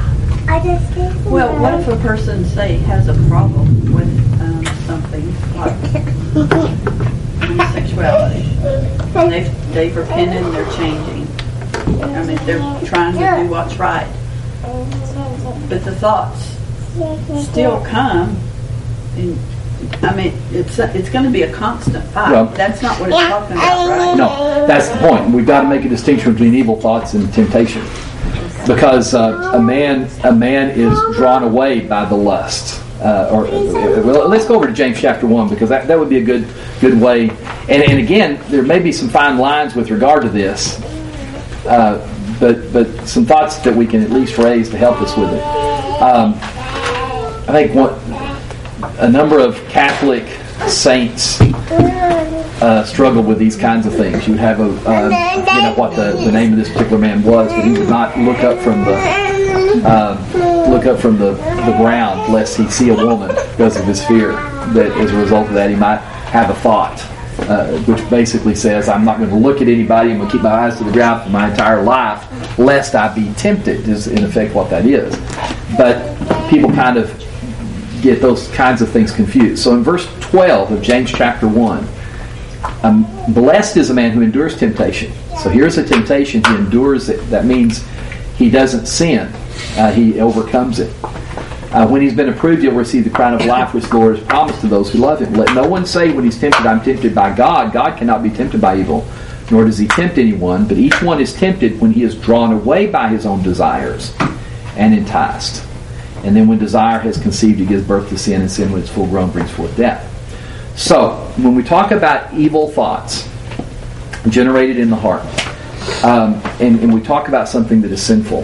Speaker 4: Well, what if a person, say, has a problem with um, something like homosexuality, and they've, they've repented and they're changing. I mean, they're trying to do what's right. But the thoughts still come. And, I mean, it's it's going to be a constant fight.
Speaker 1: Well,
Speaker 4: that's not what it's talking about, right?
Speaker 1: No, that's the point. We've got to make a distinction between evil thoughts and temptation, because uh, a man a man is drawn away by the lust. Uh, or uh, well, let's go over to James chapter one, because that, that would be a good good way. And and again, there may be some fine lines with regard to this, uh, but but some thoughts that we can at least raise to help us with it. Um, I think what. A number of Catholic saints uh, struggle with these kinds of things. You have a, uh, you know what the, the name of this particular man was, but he would not look up from the uh, look up from the, the ground lest he see a woman, because of his fear that as a result of that he might have a thought, uh, which basically says, I'm not going to look at anybody. I'm going to keep my eyes to the ground for my entire life, lest I be tempted. Is in effect what that is. But people kind of get those kinds of things confused. So in verse twelve of James chapter one, um, blessed is a man who endures temptation. So here's a temptation, he endures it. That means he doesn't sin. Uh, he overcomes it. Uh, when he's been approved, he'll receive the crown of life which the Lord has promised to those who love him. Let no one say when he's tempted, I'm tempted by God. God cannot be tempted by evil, nor does he tempt anyone. But each one is tempted when he is drawn away by his own desires and enticed. And then when desire has conceived, it gives birth to sin, and sin, when it's full grown, brings forth death. So, when we talk about evil thoughts generated in the heart, um, and, and we talk about something that is sinful,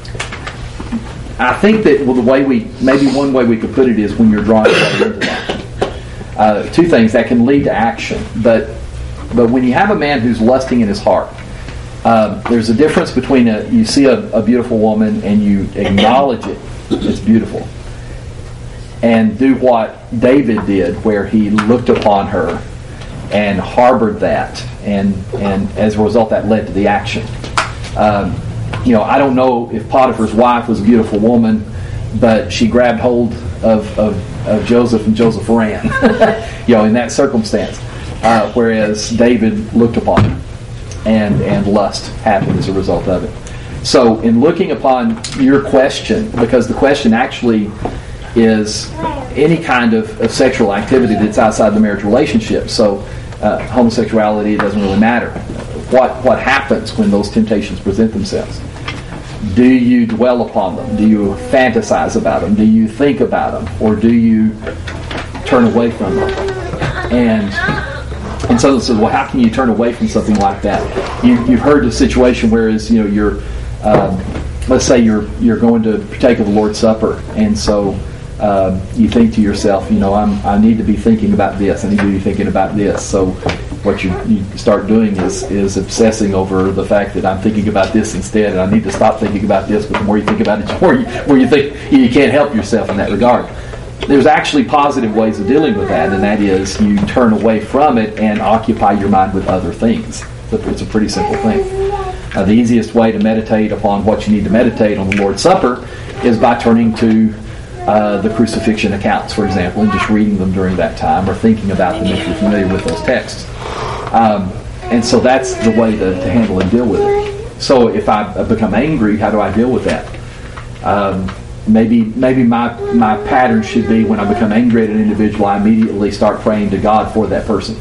Speaker 1: I think that well, the way we, maybe one way we could put it is when you're drawn away into that. Uh, two things that can lead to action. But, but when you have a man who's lusting in his heart, uh, there's a difference between a, you see a, a beautiful woman and you acknowledge it. It's beautiful. And do what David did, where he looked upon her and harbored that, and and as a result that led to the action. Um, you know, I don't know if Potiphar's wife was a beautiful woman, but she grabbed hold of, of, of Joseph, and Joseph ran. you know, in that circumstance. Uh, whereas David looked upon her, and and lust happened as a result of it. So in looking upon your question, because the question actually is any kind of, of sexual activity that's outside the marriage relationship. So uh, homosexuality, it doesn't really matter. What what happens when those temptations present themselves? Do you dwell upon them? Do you fantasize about them? Do you think about them? Or do you turn away from them? And and so it says, well, how can you turn away from something like that? You, you've heard the situation where is, you know, you're Um, let's say you're you're going to partake of the Lord's Supper, and so um, you think to yourself, you know, I'm I need to be thinking about this. I need to be thinking about this. So what you you start doing is is obsessing over the fact that I'm thinking about this instead, and I need to stop thinking about this. But the more you think about it, the more you, more you think you can't help yourself in that regard. There's actually positive ways of dealing with that, and that is you turn away from it and occupy your mind with other things. It's a pretty simple thing. Uh, the easiest way to meditate upon what you need to meditate on the Lord's Supper is by turning to uh, the crucifixion accounts, for example, and just reading them during that time, or thinking about them if you're familiar with those texts. Um, and so that's the way to, to handle and deal with it. So if I become angry, how do I deal with that? Um, maybe maybe my, my pattern should be when I become angry at an individual, I immediately start praying to God for that person.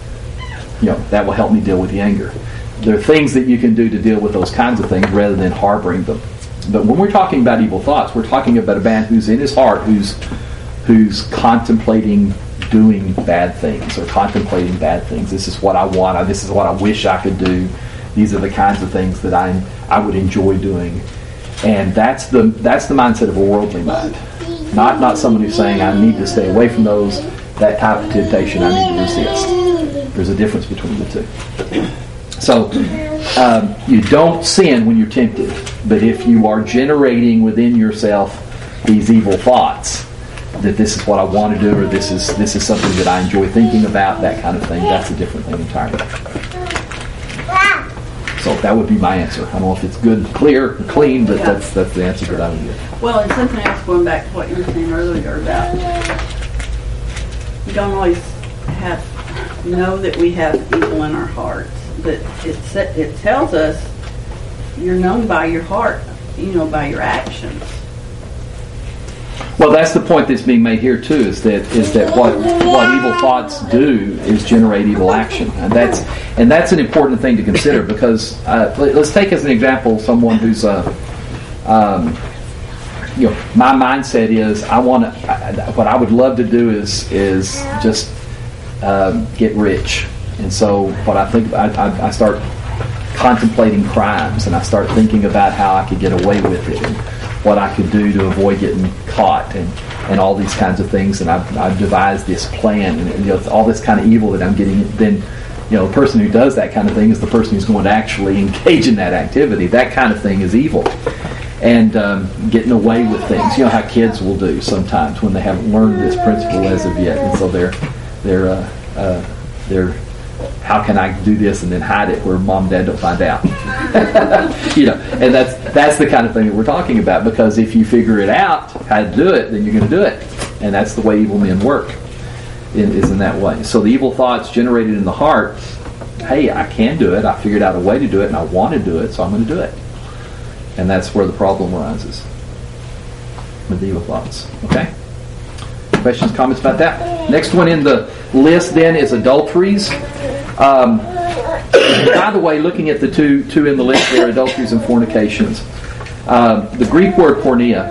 Speaker 1: You know, that will help me deal with the anger. There are things that you can do to deal with those kinds of things rather than harboring them. But when we're talking about evil thoughts, we're talking about a man who's in his heart, who's who's contemplating doing bad things or contemplating bad things. This is what I want. This is what I wish I could do. These are the kinds of things that I I would enjoy doing. And that's the that's the mindset of a worldly mind. Not not someone who's saying I need to stay away from those. That type of temptation I need to resist. There's a difference between the two. So um, you don't sin when you're tempted, but if you are generating within yourself these evil thoughts, that this is what I want to do, or this is this is something that I enjoy thinking about, that kind of thing, that's a different thing entirely. So So that would be my answer. I don't know if it's good, clear, clean, but
Speaker 4: Yeah.
Speaker 1: that's that's the answer that I would give.
Speaker 4: Well, and something else going back to what you were saying earlier about we don't always have know that we have evil in our hearts, but it sa- it tells us you're known by your heart, you know, by your actions.
Speaker 1: Well, that's the point that's being made here too. Is that is that what what evil thoughts do is generate evil action, and that's and that's an important thing to consider because uh, let, let's take as an example someone who's uh, um, you know, my mindset is I want to. I, what I would love to do is is just um, get rich, and so what I think I, I, I start contemplating crimes, and I start thinking about how I could get away with it, and what I could do to avoid getting caught, and, and all these kinds of things. And I've, I've devised this plan, and, and you know, all this kind of evil that I'm getting. Then, you know, the person who does that kind of thing is the person who's going to actually engage in that activity. That kind of thing is evil. And um, getting away with things. You know how kids will do sometimes when they haven't learned this principle as of yet, and so they're they're uh, uh, they're how can I do this and then hide it where mom and dad don't find out? You know, and that's that's the kind of thing that we're talking about. Because if you figure it out how to do it, then you're going to do it, and that's the way evil men work. It is in that way. So the evil thoughts generated in the heart. Hey, I can do it. I figured out a way to do it, and I want to do it, so I'm going to do it. And that's where the problem arises with the evil thoughts. Okay? Questions, comments about that? Next one in the list then is adulteries. Um, by the way, looking at the two two in the list there, adulteries and fornications. Um, the Greek word porneia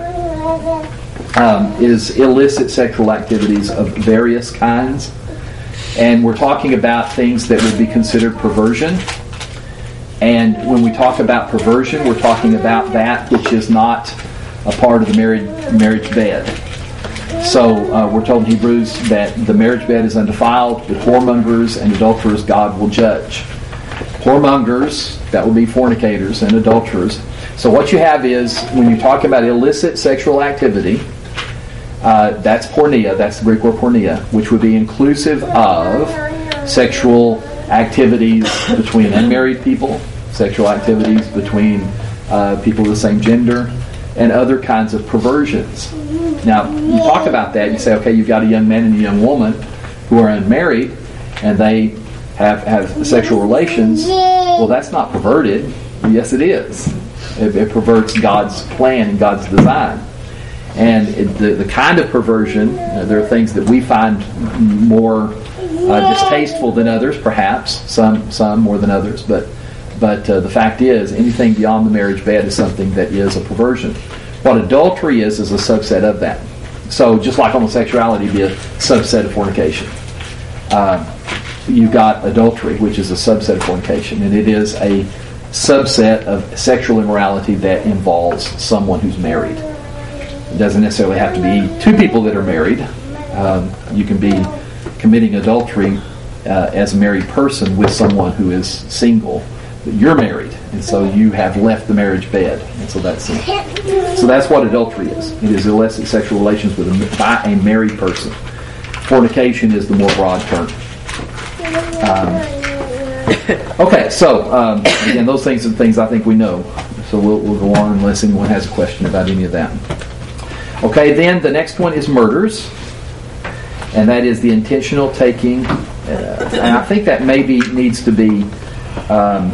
Speaker 1: um, is illicit sexual activities of various kinds. And we're talking about things that would be considered perversion. And when we talk about perversion, we're talking about that which is not a part of the married marriage bed. So uh, we're told in Hebrews that the marriage bed is undefiled, but whoremongers and adulterers God will judge. Whoremongers, that would be fornicators and adulterers. So what you have is, when you talk about illicit sexual activity, uh, that's porneia, that's the Greek word porneia, which would be inclusive of sexual activities between unmarried people, sexual activities between uh, people of the same gender, and other kinds of perversions. Now, you talk about that, you say, okay, you've got a young man and a young woman who are unmarried, and they have, have sexual relations. Well, that's not perverted. Yes, it is. It, it perverts God's plan and God's design. And it, the, the kind of perversion, uh, there are things that we find more Uh, distasteful than others, perhaps some some more than others, but but uh, the fact is, anything beyond the marriage bed is something that is a perversion. What adultery is is a subset of that. So just like homosexuality would be a subset of fornication, uh, you've got adultery, which is a subset of fornication, and it is a subset of sexual immorality that involves someone who's married. It doesn't necessarily have to be two people that are married. Um, you can be committing adultery uh, as a married person with someone who is single, but you're married, and so you have left the marriage bed, and so that's it. So that's what adultery is. It is illicit sexual relations with a, by a married person. Fornication is the more broad term. Um, okay, so um, again, those things are things I think we know. So we'll, we'll go on unless anyone has a question about any of that. Okay, then the next one is murders. And that is the intentional taking, uh, and I think that maybe needs to be um,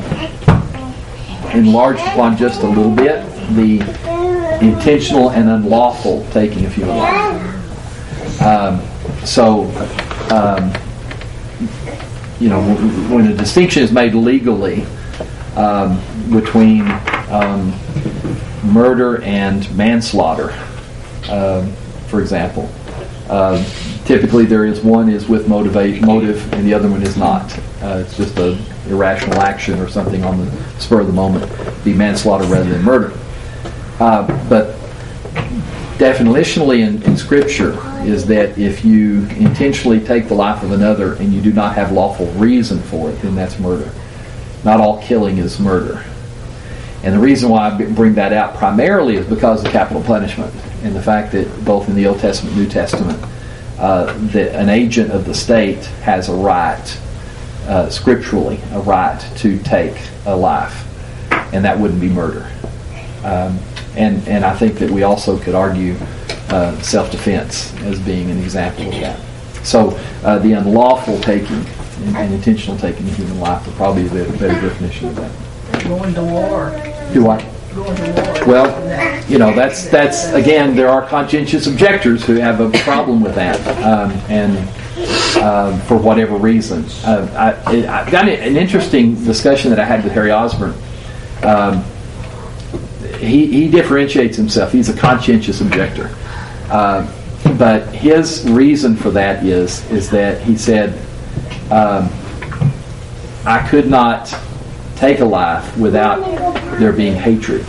Speaker 1: enlarged upon just a little bit. The intentional and unlawful taking, if you will. Um, so, um, you know, when a distinction is made legally um, between um, murder and manslaughter, um, for example. Uh, typically, there is one is with motivate, motive, and the other one is not. Uh, it's just a irrational action or something on the spur of the moment. Be manslaughter rather than murder. Uh, but definitionally in, in Scripture is that if you intentionally take the life of another and you do not have lawful reason for it, then that's murder. Not all killing is murder. And the reason why I bring that out primarily is because of capital punishment. And the fact that both in the Old Testament and New Testament, uh, that an agent of the state has a right, uh, scripturally, a right to take a life. and that wouldn't be murder. Um, and and I think that we also could argue uh, self-defense as being an example of that. So uh, the unlawful taking and, and intentional taking of human life would probably be a better definition of that.
Speaker 3: Going to war.
Speaker 1: Do I?
Speaker 3: Going to war.
Speaker 1: Well, you know, that's that's again, there are conscientious objectors who have a problem with that, um, and um, for whatever reason. Uh, I, it, I got an interesting discussion that I had with Harry Osborne. Um, he he differentiates himself. He's a conscientious objector, uh, but his reason for that is is that he said, um, I could not take a life without there being hatred.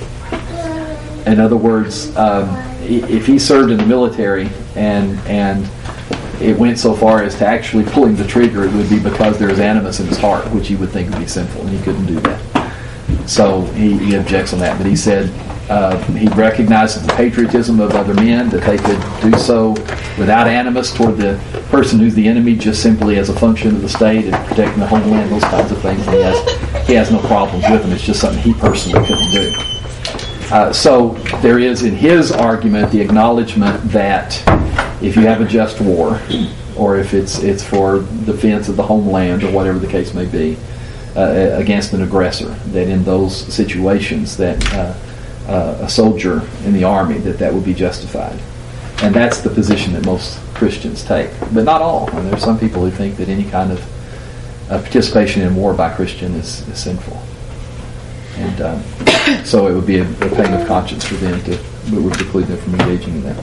Speaker 1: In other words, um, if he served in the military and and it went so far as to actually pulling the trigger, it would be because there is animus in his heart, which he would think would be sinful, and he couldn't do that. So he, he objects on that. But he said uh, he recognizes the patriotism of other men, that they could do so without animus toward the person who's the enemy, just simply as a function of the state and protecting the homeland, those kinds of things. And he has he has no problems with them. It's just something he personally couldn't do. Uh, so there is in his argument the acknowledgement that if you have a just war, or if it's it's for defense of the homeland or whatever the case may be, uh, against an aggressor, that in those situations that uh, uh, a soldier in the army, that that would be justified. And that's the position that most Christians take, but not all. And there are some people who think that any kind of uh, participation in war by Christian is, is sinful. And um, so it would be a, a pain of conscience for them to, it would preclude them from engaging in that.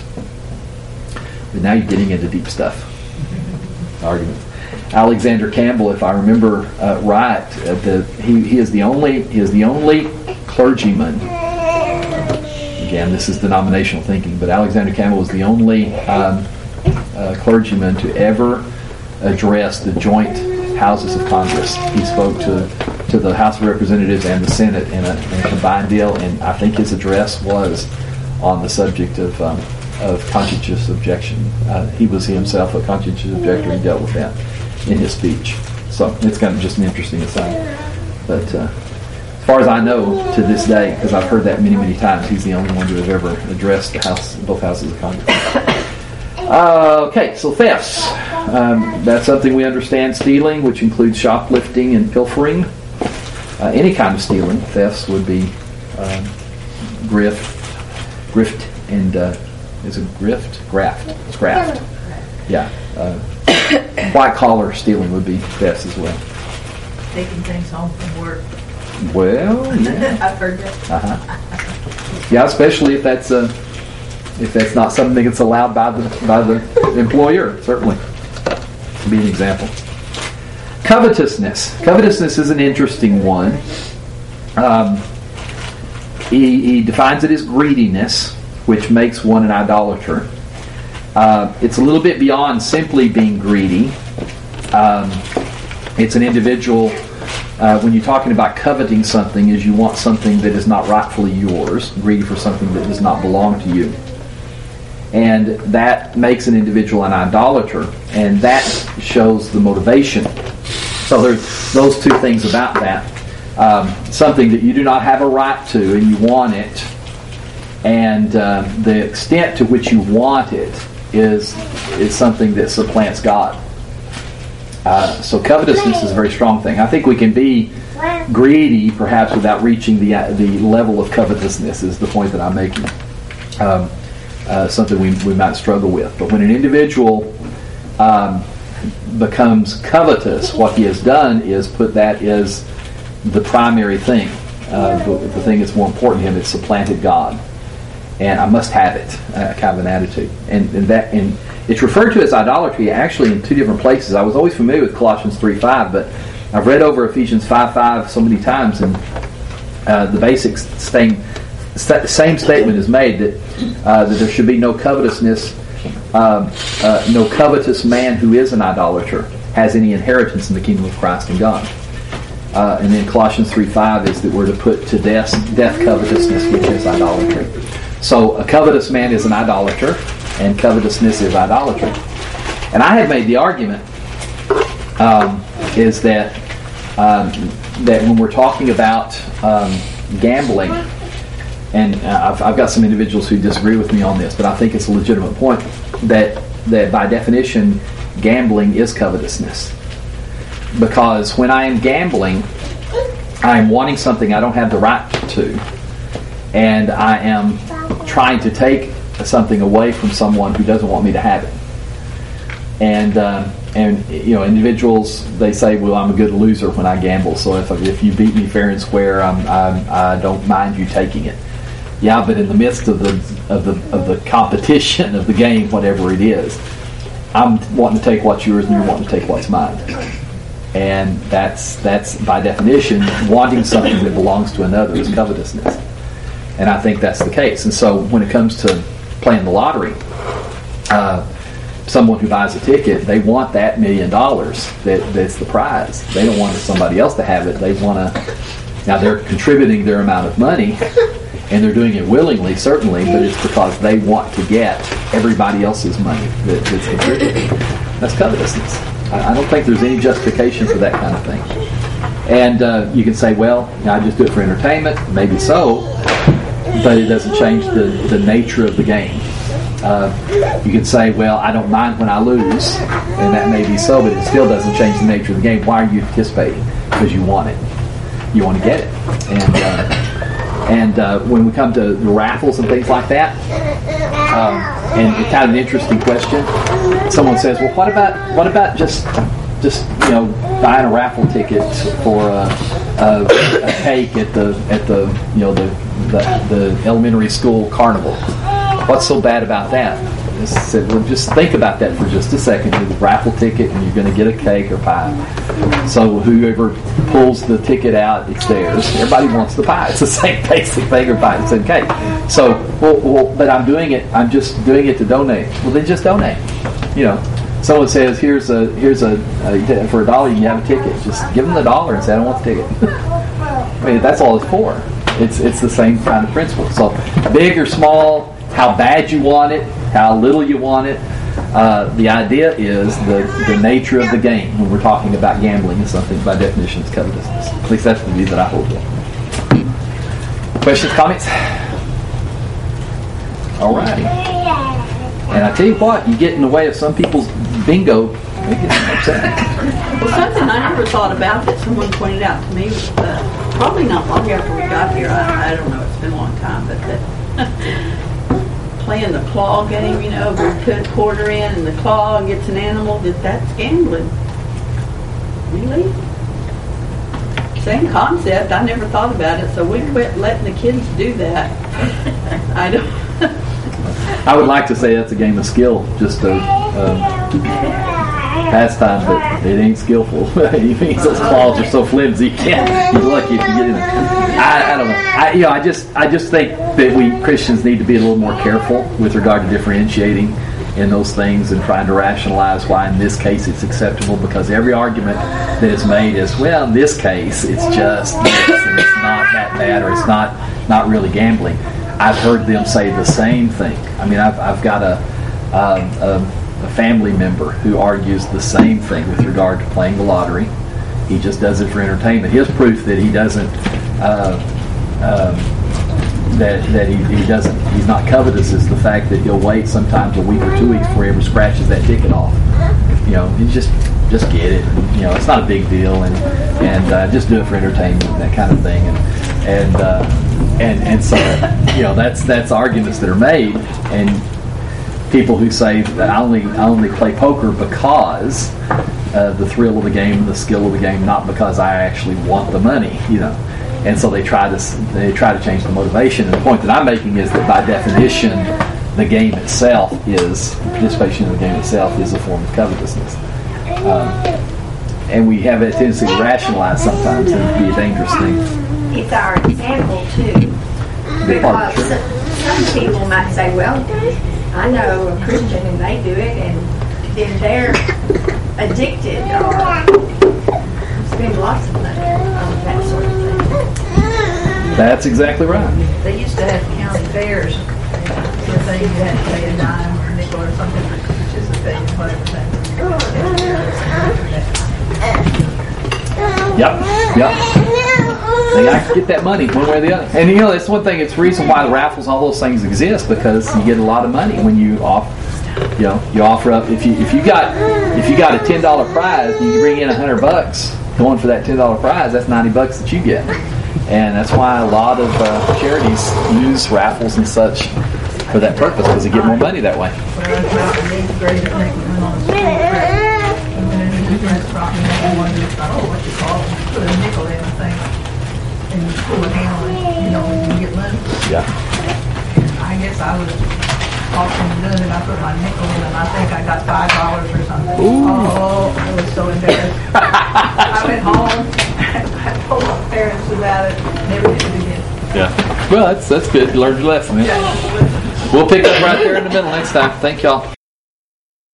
Speaker 1: But now you're getting into deep stuff. Arguments. Alexander Campbell, if I remember uh, right, uh, the, he, he is the only he is the only clergyman. Again, this is denominational thinking, but Alexander Campbell was the only um, uh, clergyman to ever address the joint houses of Congress. He spoke to to the House of Representatives and the Senate in a, in a combined deal, and I think his address was on the subject of um, of conscientious objection. Uh, he was himself a conscientious objector. He dealt with that in his speech. So it's kind of just an interesting aside. But uh, as far as I know, to this day, because I've heard that many, many times, he's the only one to have ever addressed the House, both houses of Congress. Uh, okay, so thefts. Um, that's something we understand. Stealing, which includes shoplifting and pilfering. Uh, any kind of stealing, thefts would be um, grift, grift, and uh, is it grift? Graft. It's graft. Yeah. Uh, white collar stealing would be thefts as well.
Speaker 3: Taking things home from work.
Speaker 1: Well, yeah.
Speaker 3: I've heard that.
Speaker 1: Uh-huh. Yeah, especially if that's uh, if that's not something that's allowed by the by the employer. Certainly, to be an example. Covetousness. Covetousness is an interesting one. Um, he, he defines it as greediness, which makes one an idolater. Uh, it's a little bit beyond simply being greedy. Um, it's an individual, uh, when you're talking about coveting something, is you want something that is not rightfully yours, greedy for something that does not belong to you. And that makes an individual an idolater, and that shows the motivation. So there's those two things about that. Um, something that you do not have a right to, and you want it, and uh, the extent to which you want it is is something that supplants God. Uh, so covetousness is a very strong thing. I think we can be greedy, perhaps, without reaching the the level of covetousness. Is the point that I'm making. Um, uh, something we we might struggle with. But when an individual um, becomes covetous, what he has done is put that as the primary thing, uh, the, the thing that's more important to him. It's supplanted God. And I must have it, uh, kind of an attitude. And, and that, and it's referred to as idolatry actually in two different places. I was always familiar with Colossians three five, but I've read over Ephesians five five so many times, and uh, the basic same, st- same statement is made that uh, that there should be no covetousness, uh, uh, no covetous man who is an idolater has any inheritance in the kingdom of Christ and God. Uh, and then Colossians three five is that we're to put to death, death covetousness, which is idolatry. So a covetous man is an idolater, and covetousness is idolatry. And I have made the argument um, is that um, that when we're talking about um, gambling, and I've, I've got some individuals who disagree with me on this, but I think it's a legitimate point, that that by definition, gambling is covetousness. Because when I am gambling, I am wanting something I don't have the right to, and I am trying to take something away from someone who doesn't want me to have it. And uh, and you know, individuals, they say, well, I'm a good loser when I gamble, so if if you beat me fair and square, I'm, I'm, I don't mind you taking it. Yeah, but in the midst of the of the of the competition of the game, whatever it is, I'm wanting to take what's yours and you're wanting to take what's mine. And that's that's by definition, wanting something that belongs to another is covetousness. And I think that's the case. And so when it comes to playing the lottery, uh, someone who buys a ticket, they want that million dollars that, that's the prize. They don't want somebody else to have it. They want to. Now they're contributing their amount of money, and they're doing it willingly, certainly, but it's because they want to get everybody else's money that, that's contributing. That's covetousness. I, I don't think there's any justification for that kind of thing. And uh, you can say, well, you know, I just do it for entertainment. Maybe so, but it doesn't change the, the nature of the game. Uh, you can say, well, I don't mind when I lose, and that may be so, but it still doesn't change the nature of the game. Why are you participating? Because you want it. You want to get it. And uh, and uh, when we come to the raffles and things like that, um, and it's kind of an interesting question. Someone says, well, what about what about just just you know buying a raffle ticket for a, a, a cake at the at the you know the the, the elementary school carnival? What's so bad about that? I said, well, just think about that for just a second. You're the raffle ticket, and you're going to get a cake or pie. So whoever pulls the ticket out, it's theirs. Everybody wants the pie. It's the same basic thing, or pie, the same cake. So, well, well, but I'm doing it. I'm just doing it to donate. Well, then just donate. You know, someone says, "Here's a here's a, a for a dollar you can have a ticket." Just give them the dollar and say, "I don't want the ticket." I mean, that's all it's for. It's it's the same kind of principle. So, big or small, how bad you want it, how little you want it. Uh, the idea is the, the nature of the game. When we're talking about gambling, is something by definition is covetousness. At least that's the view that I hold to. Questions, comments? All righty. And I tell you what, you get in the way of some people's bingo, they get upset.
Speaker 4: Well, something I never thought about that someone pointed out to me was uh, probably not long after we got here. I, I don't know, it's been a long time, but that playing the claw game, you know, we put a quarter in and the claw gets an animal, that that's gambling. Really? Same concept. I never thought about it, so we quit letting the kids do that. I don't.
Speaker 1: I would like to say that's a game of skill, just a um, pastime, but it ain't skillful. He means those claws are so flimsy, you can't. He's lucky if you get in there. I, I don't know. I, you know, I just, I just think that we Christians need to be a little more careful with regard to differentiating in those things and trying to rationalize why in this case it's acceptable, because every argument that is made is, well, in this case it's just this and it's not that bad, or it's not not really gambling. I've heard them say the same thing. I mean, I've I've got a um, a, a family member who argues the same thing with regard to playing the lottery. He just does it for entertainment. His proof that he doesn't uh, um, that that he, he doesn't he's not covetous is the fact that he'll wait sometimes a week or two weeks before he ever scratches that ticket off. You know, he just just get it. You know, it's not a big deal, and and uh, just do it for entertainment, that kind of thing. And and uh, and and so you know that's that's arguments that are made, and people who say that I only I only play poker because uh, the thrill of the game and the skill of the game, not because I actually want the money. You know. And so they try to they try to change the motivation. And the point that I'm making is that by definition, the game itself is participation in the game itself is a form of covetousness. Um, and we have a tendency to rationalize sometimes, and it can be a dangerous thing.
Speaker 5: It's our example too, because some people might say, "Well, I know a Christian and they do it, and then they're addicted or spend lots of money on that sort of thing."
Speaker 1: That's exactly right.
Speaker 3: They used to have county fairs. The thing you had to pay a dime or a nickel or something to participate in whatever thing.
Speaker 1: Yep, yep. They got to get that money one way or the other. And you know, that's one thing. It's the reason why the raffles, all those things exist, because you get a lot of money when you off, you know, you offer up. If you if you got if you got a ten dollar prize, and you bring in a hundred bucks going for that ten dollar prize. That's ninety bucks that you get, and that's why a lot of uh, charities use raffles and such for that purpose, because they get more money that way.
Speaker 3: When I was about in eighth grade, I think we went on a school trip. And then the parents brought me home one day, thought, oh, what you call it? Put a nickel in the thing. And you pull it down, and, you know, when you get money.
Speaker 1: Yeah.
Speaker 3: And I guess I was often doing it. I put my nickel in, and I think I got five dollars or something.
Speaker 1: Ooh.
Speaker 3: Oh, I was so embarrassed. I went home, I told my parents about it, never did it again.
Speaker 1: Yeah. Well, that's that's good. You learned your lesson. Yeah.
Speaker 3: Yeah.
Speaker 1: We'll pick up right there in the middle next time. Thank y'all.